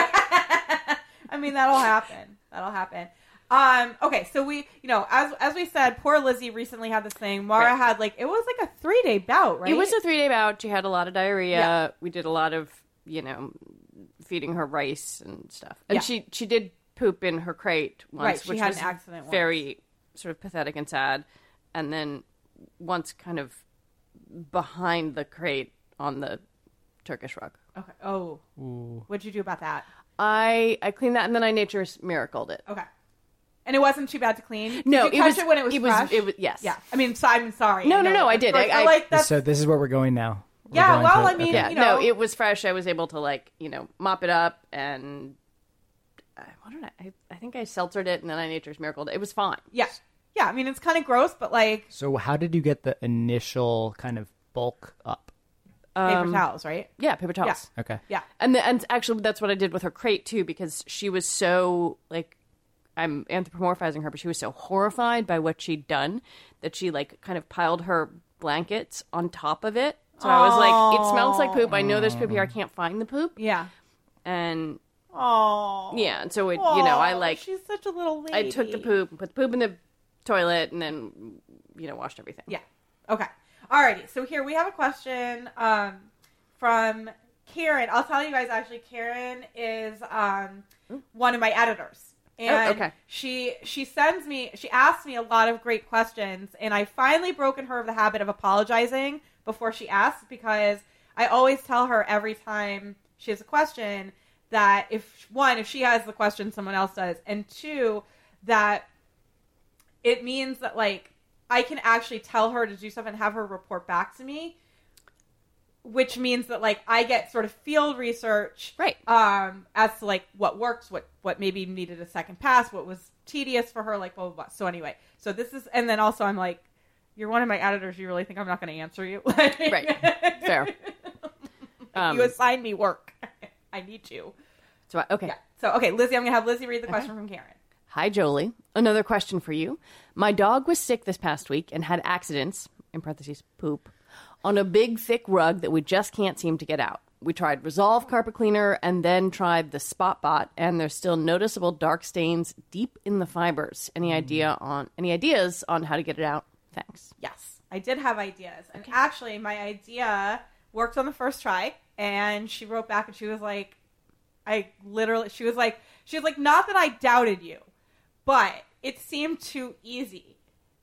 I mean, that'll happen. That'll happen. Um, okay, so we, you know, as as we said, poor Lizzie recently had this thing. Mara Right. had like, it was like a three day bout, right? It was a three-day bout. She had a lot of diarrhea. Yeah. We did a lot of, you know, feeding her rice and stuff. And Yeah. she she did poop in her crate once, Right, she which had was an accident once. very sort of pathetic and sad. And then once kind of behind the crate on the Turkish rug. Okay. Oh, Ooh. what'd you do about that? I I cleaned that and then I nature's miracled it. Okay. And it wasn't too bad to clean? Did No, you it catch was it when it was it was fresh? it was yes. Yeah. I mean, so I'm sorry. No, I no, know no, that I that's did. gross, I- but, I- like, that's, So this is where we're going now. We're Yeah, going well, to- I mean, okay. Yeah, you no, know. it was fresh. I was able to like, you know, mop it up and uh, what did I, I I think I seltzered it and then I nature's miracled it. It was fine. yeah. Yeah, I mean, it's kind of gross, but like So how did you get the initial kind of bulk up? paper Um, towels, right? Yeah, paper towels. Okay. Yeah. And the, and actually, that's what I did with her crate too, because she was so like, I'm anthropomorphizing her, but she was so horrified by what she'd done that she like kind of piled her blankets on top of it. So I was like, it smells like poop. I know there's poop here. I can't find the poop. Yeah. And Oh. yeah, and so it, you know, I like, She's such a little lady. I took the poop and put the poop in the toilet and then, you know, washed everything. Yeah. Okay. Alrighty. So here we have a question um, from Karen. I'll tell you guys, actually, Karen is um, one of my editors. And okay. she she sends me, she asks me a lot of great questions, and I finally broken her of the habit of apologizing before she asks, because I always tell her every time she has a question that if, one, if she has the question, someone else does, and two, that it means that, like, I can actually tell her to do stuff and have her report back to me, which means that, like, I get sort of field research, Right. um, as to, like, what works, what, what maybe needed a second pass, what was tedious for her, like, blah, blah, blah. So anyway, so this is, and then also I'm like, you're one of my editors, you really think I'm not going to answer you? Right. Fair. Um, you assign me work. I need to. So, I, okay. Yeah. So, okay, Lizzie, I'm going to have Lizzie read the question from Karen. Hi, Jolie. Another question for you. My dog was sick this past week and had accidents, in parentheses, poop, on a big, thick rug that we just can't seem to get out. We tried Resolve Carpet Cleaner and then tried the Spot Bot, and there's still noticeable dark stains deep in the fibers. Any idea on any ideas on how to get it out? Thanks. Yes, I did have ideas. And actually, my idea worked on the first try, and she wrote back and she was like, I literally, she was like, she was like, not that I doubted you, but it seemed too easy.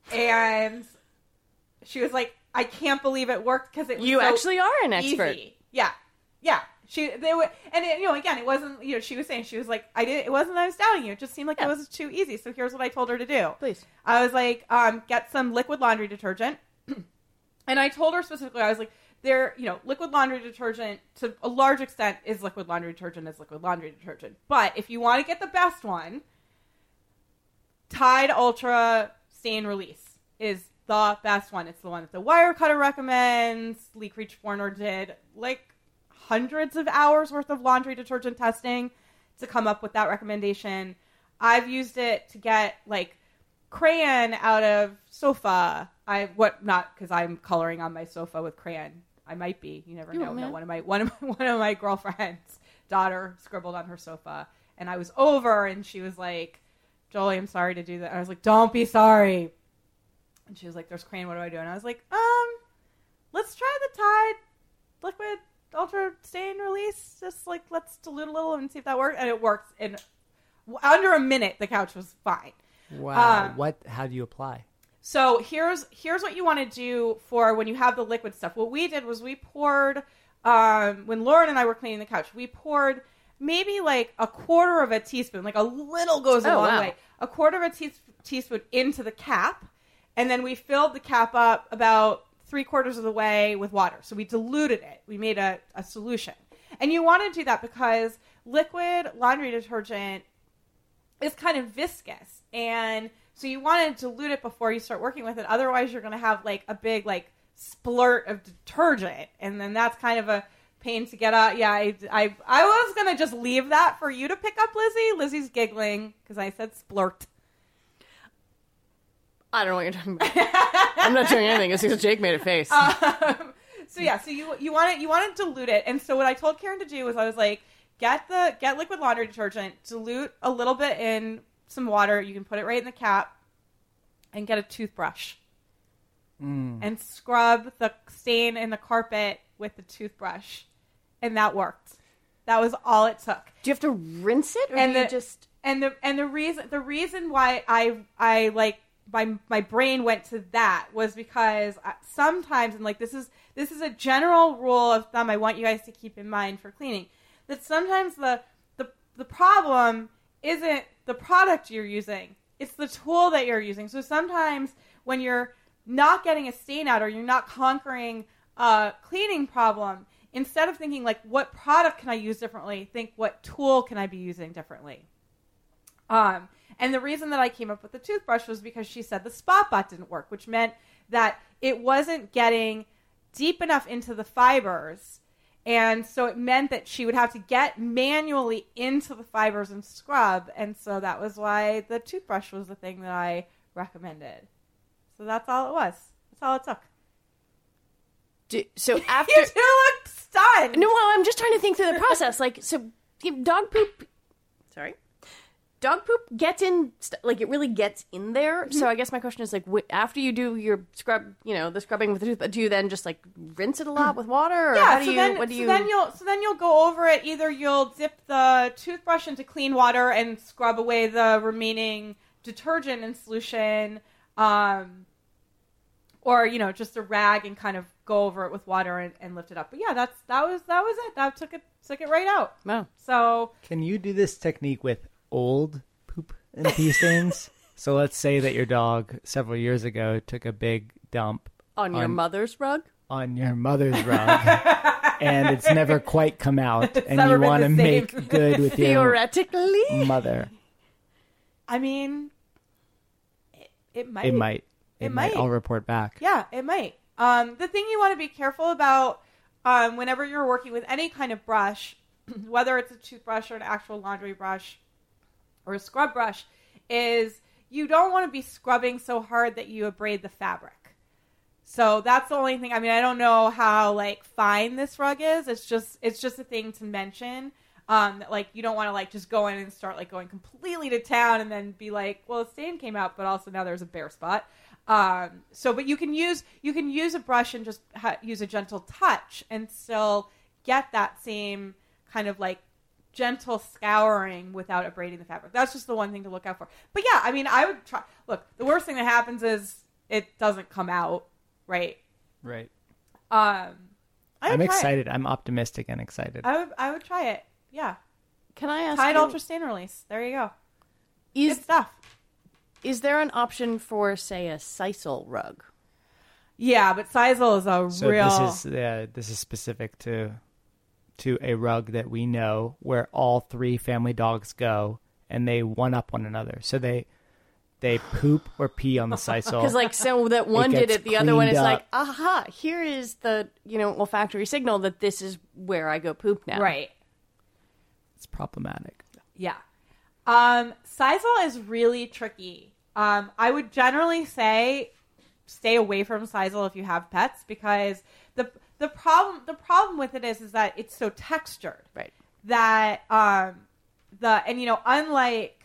And she was like, I can't believe it worked because it was You so actually are an expert. easy. Yeah. Yeah. She, they were, and it, you know, again, it wasn't, you know, she was saying, she was like, I didn't, it wasn't that I was doubting you. It just seemed like Yeah. it was too easy. So here's what I told her to do. Please. I was like, um, get some liquid laundry detergent. And I told her specifically, I was like, there, you know, liquid laundry detergent to a large extent is liquid laundry detergent is liquid laundry detergent. But if you want to get the best one, Tide Ultra Stain Release is the best one. It's the one that the Wirecutter recommends. Lee Creech Warner did like hundreds of hours worth of laundry detergent testing to come up with that recommendation. I've used it to get like crayon out of sofa. I what not because I'm coloring on my sofa with crayon. I might be. You never You know. won't, No, man. one of my one of my, one of my girlfriends' daughter scribbled on her sofa, and I was over, and she was like, "Jolie, I'm sorry to do that." And I was like, "Don't be sorry." And she was like, "There's crayon. What do I do?" And I was like, "Um, let's try the Tide Liquid Ultra Stain Release. Just like let's dilute a little and see if that works." And it works in under a minute. The couch was fine. Wow. Um, what? How do you apply? So here's here's what you want to do for when you have the liquid stuff. What we did was we poured, um, when Lauren and I were cleaning the couch, we poured maybe like a quarter of a teaspoon, like a little goes a Oh, long wow. way, a quarter of a te- teaspoon into the cap, and then we filled the cap up about three quarters of the way with water. So we diluted it. We made a, a solution. And you want to do that because liquid laundry detergent is kind of viscous, and so you want to dilute it before you start working with it. Otherwise, you're going to have like a big like splurt of detergent, and then that's kind of a pain to get out. Yeah, I, I, I was going to just leave that for you to pick up, Lizzie. Lizzie's giggling because I said splurt. I don't know what you're talking about. I'm not doing anything. It's because Jake made a face. Um, so yeah, so you you want to you want to dilute it, and so what I told Karen to do was I was like, get the get liquid laundry detergent, dilute a little bit in some water. You can put it right in the cap, and get a toothbrush, Mm. and scrub the stain in the carpet with the toothbrush, and that worked. That was all it took. Do you have to rinse it, or And do you the- just? And the and the reason the reason why I I like my my brain went to that was because I- sometimes, and like this is this is a general rule of thumb I want you guys to keep in mind for cleaning, that sometimes the the the problem isn't the product you're using, it's the tool that you're using. So sometimes when you're not getting a stain out or you're not conquering a cleaning problem, instead of thinking like what product can I use differently, think what tool can I be using differently. Um, and the reason that I came up with the toothbrush was because she said the spot bot didn't work, which meant that it wasn't getting deep enough into the fibers. And so it meant that she would have to get manually into the fibers and scrub. And so that was why the toothbrush was the thing that I recommended. So that's all it was. That's all it took. Do, so after You two look stunned. No, well, I'm just trying to think through the process. Like, so dog poop. Sorry, dog poop gets in. st- Like, it really gets in there. Mm-hmm. So I guess my question is, like, wh- after you do your scrub, you know, the scrubbing with the tooth, do you then just like rinse it a lot with water? Or Yeah, how do so you, then what do so you? then you'll so then you'll go over it. Either you'll dip the toothbrush into clean water and scrub away the remaining detergent in solution, um, or you know just a rag and kind of go over it with water and, and lift it up. But yeah, that's that was that was it. That took it took it right out. Wow. So Can you do this technique with old poop and pee stains? So let's say that your dog several years ago took a big dump On your on- mother's rug? on your mother's rug, and it's never quite come out, and never you been want to the same. make good with your Theoretically? mother. I mean, it, it might. It might. It, It might. might. I'll report back. Yeah, it might. Um, the thing you want to be careful about um, whenever you're working with any kind of brush, whether it's a toothbrush or an actual laundry brush or a scrub brush, is you don't want to be scrubbing so hard that you abrade the fabric. So that's the only thing. I mean, I don't know how like fine this rug is. It's just it's just a thing to mention. Um, that, like you don't want to like just go in and start like going completely to town and then be like, well, a stain came out, but also now there's a bare spot. Um, so, but you can use you can use a brush and just ha- use a gentle touch and still get that same kind of like gentle scouring without abrading the fabric. That's just the one thing to look out for. But yeah, I mean, I would try. Look, the worst thing that happens is it doesn't come out right. Right. Um, I would I'm try excited. I'm optimistic and excited. It. I would I would try it. Yeah, Can I ask Tide you, Ultra Stain Release. There you go. is, Good stuff. is there an option for, say, a sisal rug? Yeah, but Sisal is a So real. this is uh, this is specific to to a rug that we know where all three family dogs go and they one up one another. So they they poop or pee on the sisal. Because, like, so that one did gets it, the other one is cleaned like, up. aha, here is the, you know, olfactory signal that this is where I go poop now. Right. It's problematic. Yeah. Um, Sisal is really tricky. Um, I would generally say stay away from Sisal if you have pets because the the problem the problem with it is is that it's so textured. Right. That um the and you know unlike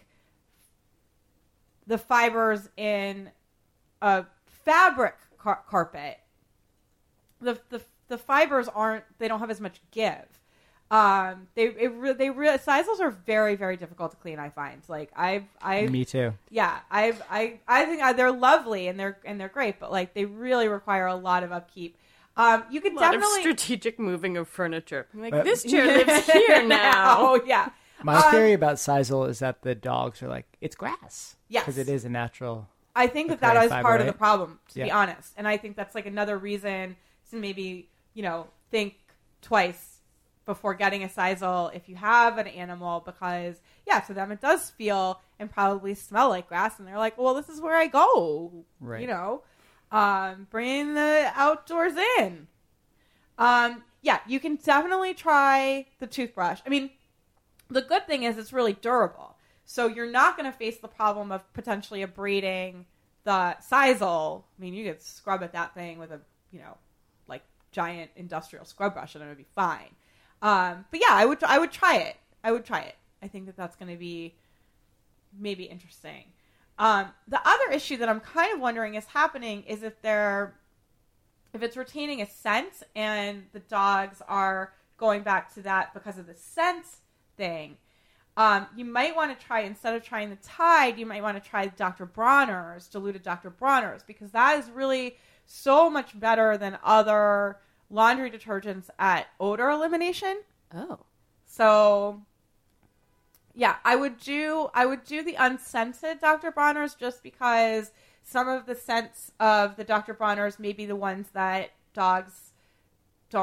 the fibers in a fabric car- carpet, the the the fibers aren't they don't have as much give. Um, they it re- they re- Sisals are very very difficult to clean. I find like I've I've Me too. yeah I've I I think they're lovely and they're and they're great, but like they really require a lot of upkeep. Um, you can A lot definitely of strategic moving of furniture. Like, Uh, this chair lives here now. Oh yeah. My Um, theory about sisal is that the dogs are like, it's grass. Yes. Because it is a natural. I think that Like that gray is fiber, part of the right? problem, to be Yeah. honest. And I think that's like another reason to maybe, you know, think twice before getting a sisal if you have an animal because, yeah, to them it does feel and probably smell like grass. And they're like, well, this is where I go, Right. you know, um, bringing the outdoors in. Um, yeah, you can definitely try the toothbrush. I mean, the good thing is it's really durable. So you're not going to face the problem of potentially abrading the sisal. I mean, you could scrub at that thing with a, you know, like giant industrial scrub brush and it would be fine. Um, but yeah, I would I would try it. I would try it. I think that that's going to be maybe interesting. Um, the other issue that I'm kind of wondering is happening is if they're if it's retaining a scent and the dogs are going back to that because of the scent thing, um, you might want to try, instead of trying the Tide, you might want to try Doctor Bronner's, diluted Doctor Bronner's, because that is really so much better than other laundry detergents at odor elimination. Oh. So, yeah, I would do I would do the unscented Doctor Bronner's just because some of the scents of the Doctor Bronner's may be the ones that dogs don't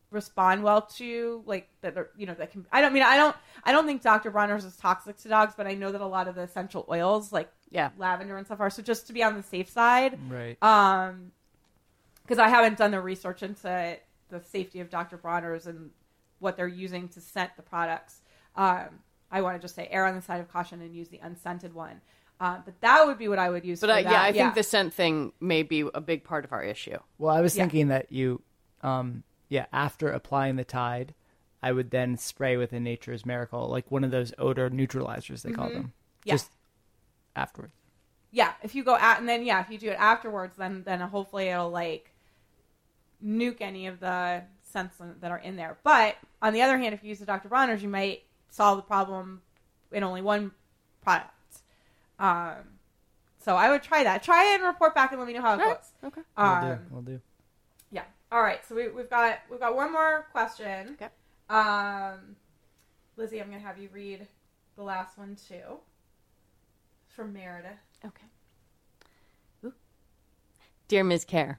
respond well to, like that are, you know, that can, I don't mean, I don't, I don't think Doctor Bronner's is toxic to dogs, but I know that a lot of the essential oils like Yeah. lavender and stuff are, so just to be on the safe side. Right. Um, because I haven't done the research into the safety of Doctor Bronner's and what they're using to scent the products. Um, I want to just say err on the side of caution and use the unscented one. Uh, but that would be what I would use But for uh, that. yeah, I think the scent thing may be a big part of our issue. Well, I was Yeah. thinking that you, um, yeah, after applying the Tide, I would then spray with a Nature's Miracle, like one of those odor neutralizers they call them. Yeah. Just afterwards. Yeah, if you go out and then yeah, if you do it afterwards, then then hopefully it'll like nuke any of the scents that are in there. But on the other hand, if you use the Doctor Bronner's, you might solve the problem in only one product. Um, so I would try that. Try it and report back and let me know how it Right. goes. Okay. We'll Um, do. We'll do. Yeah. All right. So we, we've got we've got one more question. Okay. Um, Lizzie, I'm gonna have you read the last one too. It's from Meredith. Okay. Ooh. Dear Miz Care,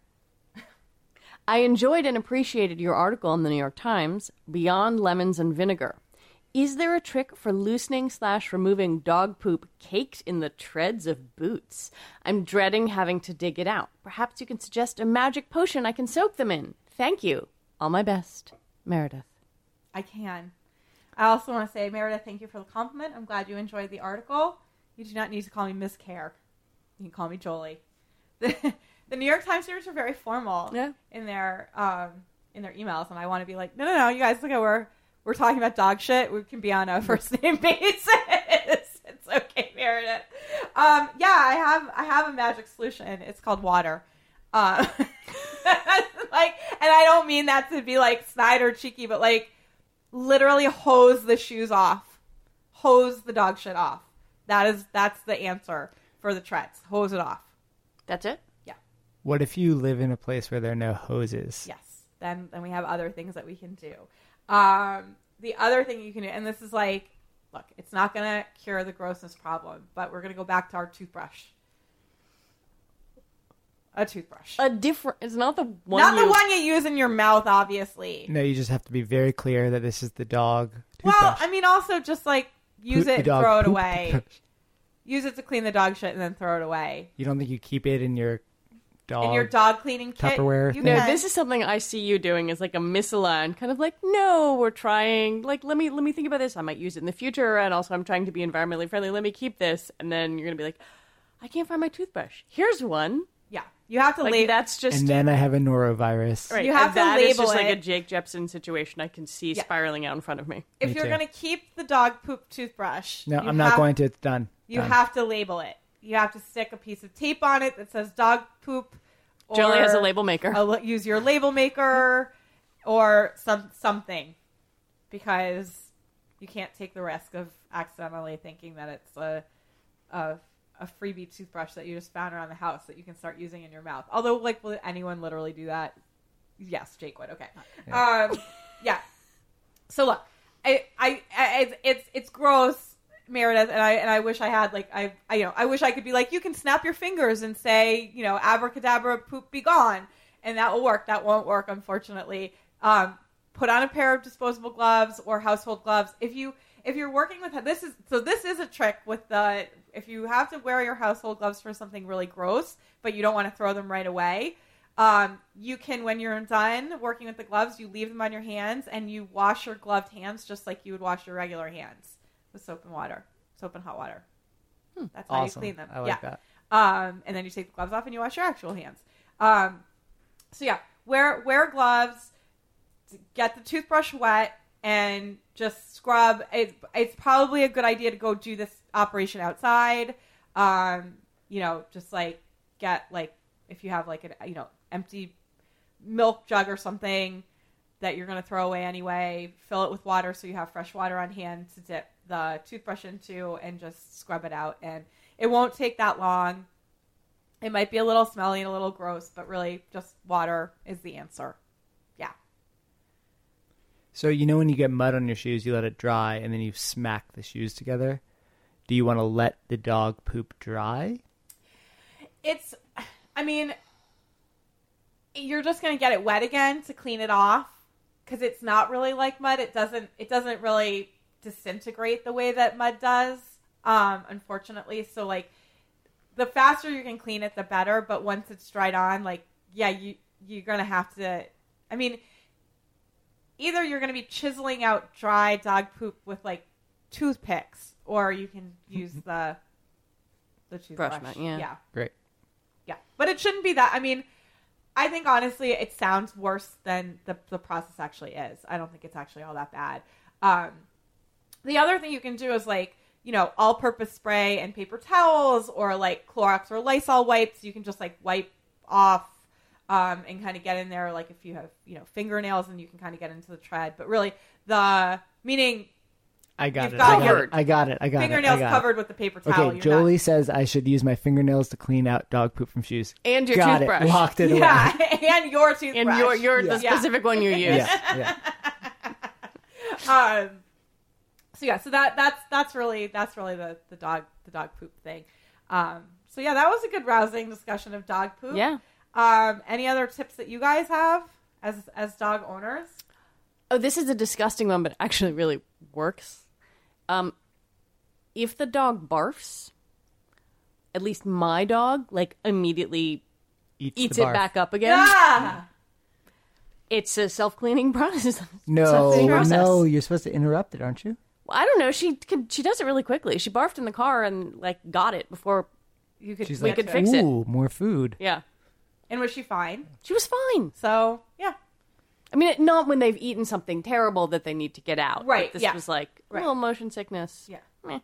I enjoyed and appreciated your article in the New York Times, Beyond Lemons and Vinegar. Is there a trick for loosening slash removing dog poop caked in the treads of boots? I'm dreading having to dig it out. Perhaps you can suggest a magic potion I can soak them in. Thank you. All my best. Meredith. I can. I also want to say, Meredith, thank you for the compliment. I'm glad you enjoyed the article. You do not need to call me Miss Care. You can call me Jolie. The, the New York Times readers are very formal Yeah. in their um, in their emails, and I want to be like, no, no, no, you guys, look at we're we're talking about dog shit. We can be on a first name basis. It's okay, Meredith. Um, yeah, I have I have a magic solution. It's called water. Uh, like, and I don't mean that to be like snide or cheeky, but like literally hose the shoes off, hose the dog shit off. That is that's the answer for the treads. Hose it off. That's it? Yeah. What if you live in a place where there are no hoses? Yes. Then then we have other things that we can do. Um, the other thing you can do, and this is like, look, it's not going to cure the grossness problem, but we're going to go back to our toothbrush. A toothbrush. A different... It's not the one Not you... the one you use in your mouth, obviously. No, you just have to be very clear that this is the dog toothbrush. Well, I mean, also just like use Poop it the and dog throw it poop away. toothbrush. Use it to clean the dog shit and then throw it away. You don't think you keep it in your dog? In your dog cleaning kit. Tupperware you thing? No, can. this is something I see you doing is like a misaligned kind of like, no, we're trying, like, let me let me think about this. I might use it in the future, and also I'm trying to be environmentally friendly. Let me keep this. And then you're going to be like, I can't find my toothbrush. Here's one. Yeah. You have to Like, label. that's just... And then I have a norovirus. Right. You have and to that is label just like a it. Jake Jepsen situation I can see Yeah. spiraling out in front of me. If Me you're too. going to keep the dog poop toothbrush, No, you I'm not have- going to. It's done. You Done. have to label it. You have to stick a piece of tape on it that says dog poop. Or Jolie has a label maker. a la- use your label maker or some something, because you can't take the risk of accidentally thinking that it's a a, a freebie toothbrush that you just found around the house that you can start using in your mouth. Although, like, will anyone literally do that? Yes, Jake would. Okay, yeah. Um, yeah. So look, I, I, I it's, it's it's gross, Meredith, and I and I wish I had like I, I you know I wish I could be like, you can snap your fingers and say, you know, abracadabra, poop be gone, and that will work. That won't work, unfortunately. Um, put on a pair of disposable gloves or household gloves if you if you're working with this is so this is a trick with the if you have to wear your household gloves for something really gross, but you don't want to throw them right away. Um, you can, when you're done working with the gloves, you leave them on your hands and you wash your gloved hands just like you would wash your regular hands. With soap and water, soap and hot water. Hmm, That's how Awesome. you clean them. I like yeah. that. Um, and then you take the gloves off and you wash your actual hands. Um, so yeah, wear wear gloves. Get the toothbrush wet and just scrub. It's it's probably a good idea to go do this operation outside. Um, you know, just like get like if you have like an you know empty milk jug or something that you're going to throw away anyway, fill it with water so you have fresh water on hand to dip the toothbrush into and just scrub it out. And it won't take that long. It might be a little smelly and a little gross, but really just water is the answer. Yeah. So, you know when you get mud on your shoes, you let it dry, and then you smack the shoes together? Do you want to let the dog poop dry? It's, I mean, you're just going to get it wet again to clean it off. because it's not really like mud. It doesn't it doesn't really disintegrate the way that mud does, um, unfortunately. So like the faster you can clean it, the better. But once it's dried on, like yeah, you you're gonna have to. I mean, either you're gonna be chiseling out dry dog poop with like toothpicks, or you can use the the toothbrush. Brush mat, yeah. yeah, Great. yeah. But it shouldn't be that. I mean, I think honestly, it sounds worse than the the process actually is. I don't think it's actually all that bad. Um, the other thing you can do is like, you know, all-purpose spray and paper towels, or like Clorox or Lysol wipes. You can just like wipe off um, and kind of get in there. Like if you have, you know, fingernails, and you can kind of get into the tread. But really, the meaning I got You've it. got I got your it. I got it. I got fingernails it. I got covered it. with the paper towel. Okay, You're Jolie not- says I should use my fingernails to clean out dog poop from shoes. And your got toothbrush. It. Locked it yeah, away. and your toothbrush. And your, your the Yeah. specific one you use. Yeah, yeah. um, so yeah, so that that's that's really that's really the, the dog the dog poop thing. Um, so yeah, that was a good rousing discussion of dog poop. Yeah. Um, any other tips that you guys have as as dog owners? Oh, this is a disgusting one, but it actually really works. Um, if the dog barfs, at least my dog, like, immediately Eats, eats the it barf. back up again. Yeah. It's a self-cleaning process. No, Self-cleaning process. no, you're supposed to interrupt it, aren't you? Well, I don't know. She could, she does it really quickly. She barfed in the car and, like, got it before You could She's we like, could fix it. ooh, more food. Yeah. And was she fine? She was fine. So yeah. I mean, not when they've eaten something terrible that they need to get out. Right, But this yeah. was like Right. a little motion sickness. Yeah. Meh.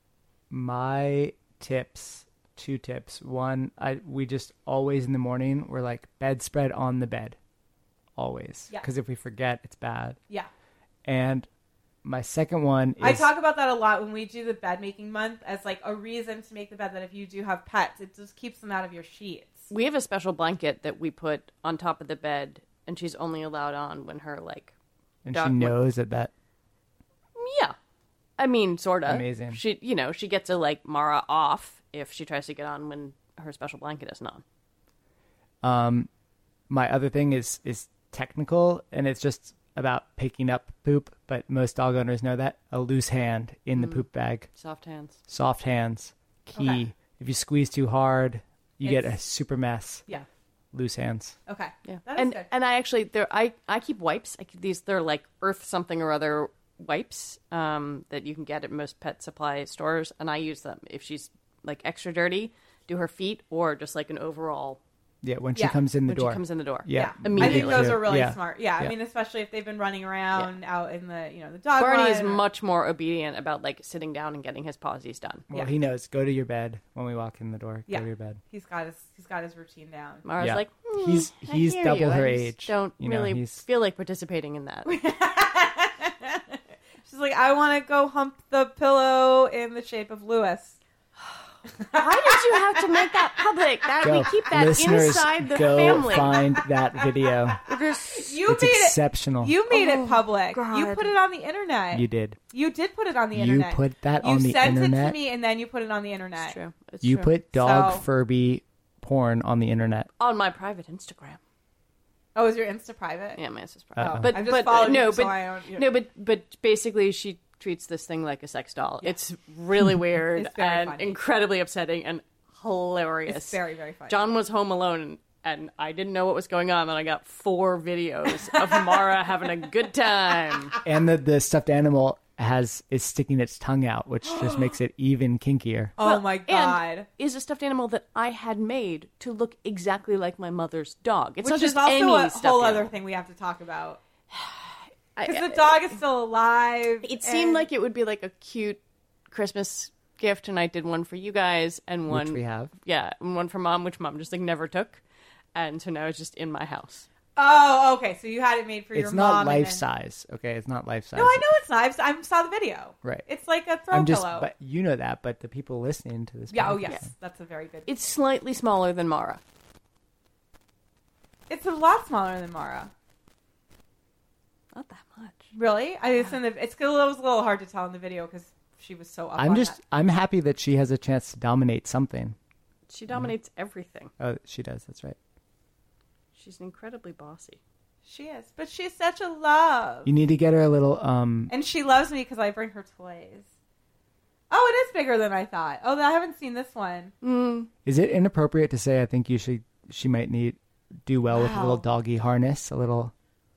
My tips, two tips. One, I we just always in the morning we're like bedspread on the bed, always. Yeah. Because if we forget, it's bad. Yeah. And my second one is I talk about that a lot when we do the bed making month as like a reason to make the bed, that if you do have pets, it just keeps them out of your sheets. We have a special blanket that we put on top of the bed, and she's only allowed on when her, like, and dog- she knows that that yeah. I mean, sort of. Amazing. She, you know, she gets a, like, Mara off if she tries to get on when her special blanket isn't on. Um, my other thing is is technical, and it's just about picking up poop. But most dog owners know that a loose hand in the poop bag, Soft hands. soft hands, key. Okay. If you squeeze too hard, you get a It's- super mess. Yeah. Loose hands. Okay. Yeah. That is and good. and I actually there I I keep wipes. I keep these they're like Earth something or other wipes um that you can get at most pet supply stores, and I use them if she's like extra dirty, do her feet, or just like an overall Yeah, when she Yeah, comes in the when door. she comes in the door. Yeah, I think immediately. those are really Yeah. smart. Yeah, I Yeah. mean, especially if they've been running around out in the, you know, the dog Barney run is or- much more obedient about like sitting down and getting his pawsies done. Well, Yeah. he knows. Go to your bed when we walk in the door. Yeah. Go to your bed. He's got his he's got his routine down. Mara's Yeah. like, "Hmm, He's- I he's hear double you. her I just age. Don't You know, really he's- feel like participating in that. She's like, I want to go hump the pillow in the shape of Lewis. Why did you have to make that public? That Go. we keep that Listeners, inside the go family. find that video. It is- You It's made exceptional. it. You made Oh, it public. God. You put it on the internet. You did. You did put it on the You internet. put that you on the sent it internet. to me, and then you put it on the internet. It's true. It's You true. put dog So- Furby porn on the internet. on my private Instagram. Oh, is your Insta private? Yeah, my Insta's private. Uh-oh. But I just but followed no, you, so but I don't- you no, but but basically she treats this thing like a sex doll. It's really weird It's very and funny. incredibly upsetting and hilarious. It's very, very funny. John was home alone and, and I didn't know what was going on, and I got four videos of Mara having a good time. And the, the stuffed animal has is sticking its tongue out, which just makes it even kinkier. Oh my god! And is a stuffed animal that I had made to look exactly like my mother's dog. It's Which not is just also any a stuffed whole animal. other thing we have to talk about. I- Because the dog is still alive. It seemed and- like it would be like a cute Christmas gift, and I did one for you guys and one Which we have. yeah, and one for mom, which mom just like never took, and so now it's just in my house. Oh, okay. So you had it made for your It's mom. not and life then- size, okay? It's not life size. No, I know it's not. I've, I saw the video. Right. It's like a throw I'm just, pillow. but you know that, but the people listening to this, yeah. Oh, podcast- yes. That's a very good. It's slightly smaller than Mara. It's a lot smaller than Mara. Not that much. Really? I it's in the. It's it was a little hard to tell in the video because she was so up I'm on just, that. I'm happy that she has a chance to dominate something. She dominates everything. Oh, she does. That's right. She's incredibly bossy. She is. But she's such a love. You need to get her a little... um. And she loves me because I bring her toys. Oh, it is bigger than I thought. Oh, I haven't seen this one. Mm. Is it inappropriate to say I think you should? She might need do well Wow. with a little doggy harness, a little...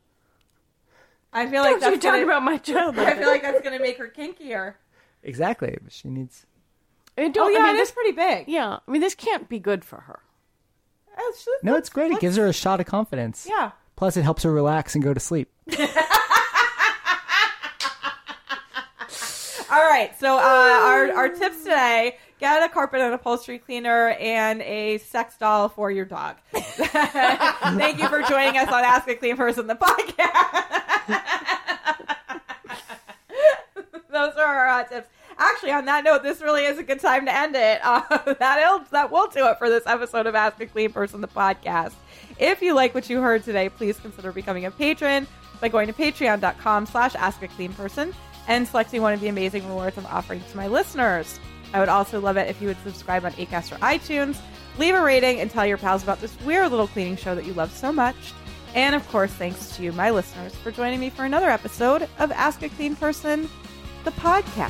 I feel Don't like that's you talk gonna, about my child. I feel like that's going to make her kinkier. Exactly. She needs... I mean, Oh, don't, yeah, I mean, it this, is pretty big. yeah, I mean, this can't be good for her. Oh, she- No, it's great. It let's- gives her a shot of confidence. Yeah. Plus, it helps her relax and go to sleep. All right, so uh, our our tips today: get a carpet and upholstery cleaner and a sex doll for your dog. Thank you for joining us on Ask a Clean Person, the podcast. Those are our uh, tips. Actually, on that note, this really is a good time to end it. Uh, that'll, that will do it for this episode of Ask a Clean Person, the podcast. If you like what you heard today, please consider becoming a patron by going to patreon.com slash ask a clean person and selecting one of the amazing rewards I'm offering to my listeners. I would also love it if you would subscribe on Acast or iTunes, leave a rating, and tell your pals about this weird little cleaning show that you love so much. And of course, thanks to you, my listeners, for joining me for another episode of Ask a Clean Person, the podcast.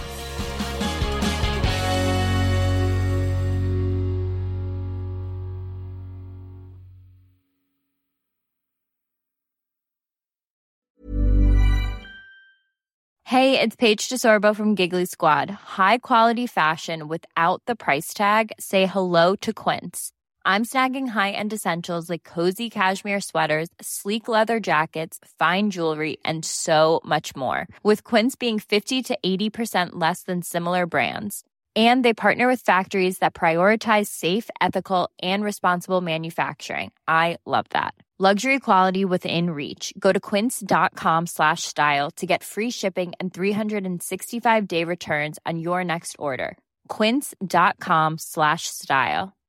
Hey, it's Paige DeSorbo from Giggly Squad. High quality fashion without the price tag. Say hello to Quince. I'm snagging high-end essentials like cozy cashmere sweaters, sleek leather jackets, fine jewelry, and so much more. With Quince being fifty to eighty percent less than similar brands. And they partner with factories that prioritize safe, ethical, and responsible manufacturing. I love that. Luxury quality within reach. Go to quince.com slash style to get free shipping and three sixty-five day returns on your next order. Quince.com slash style.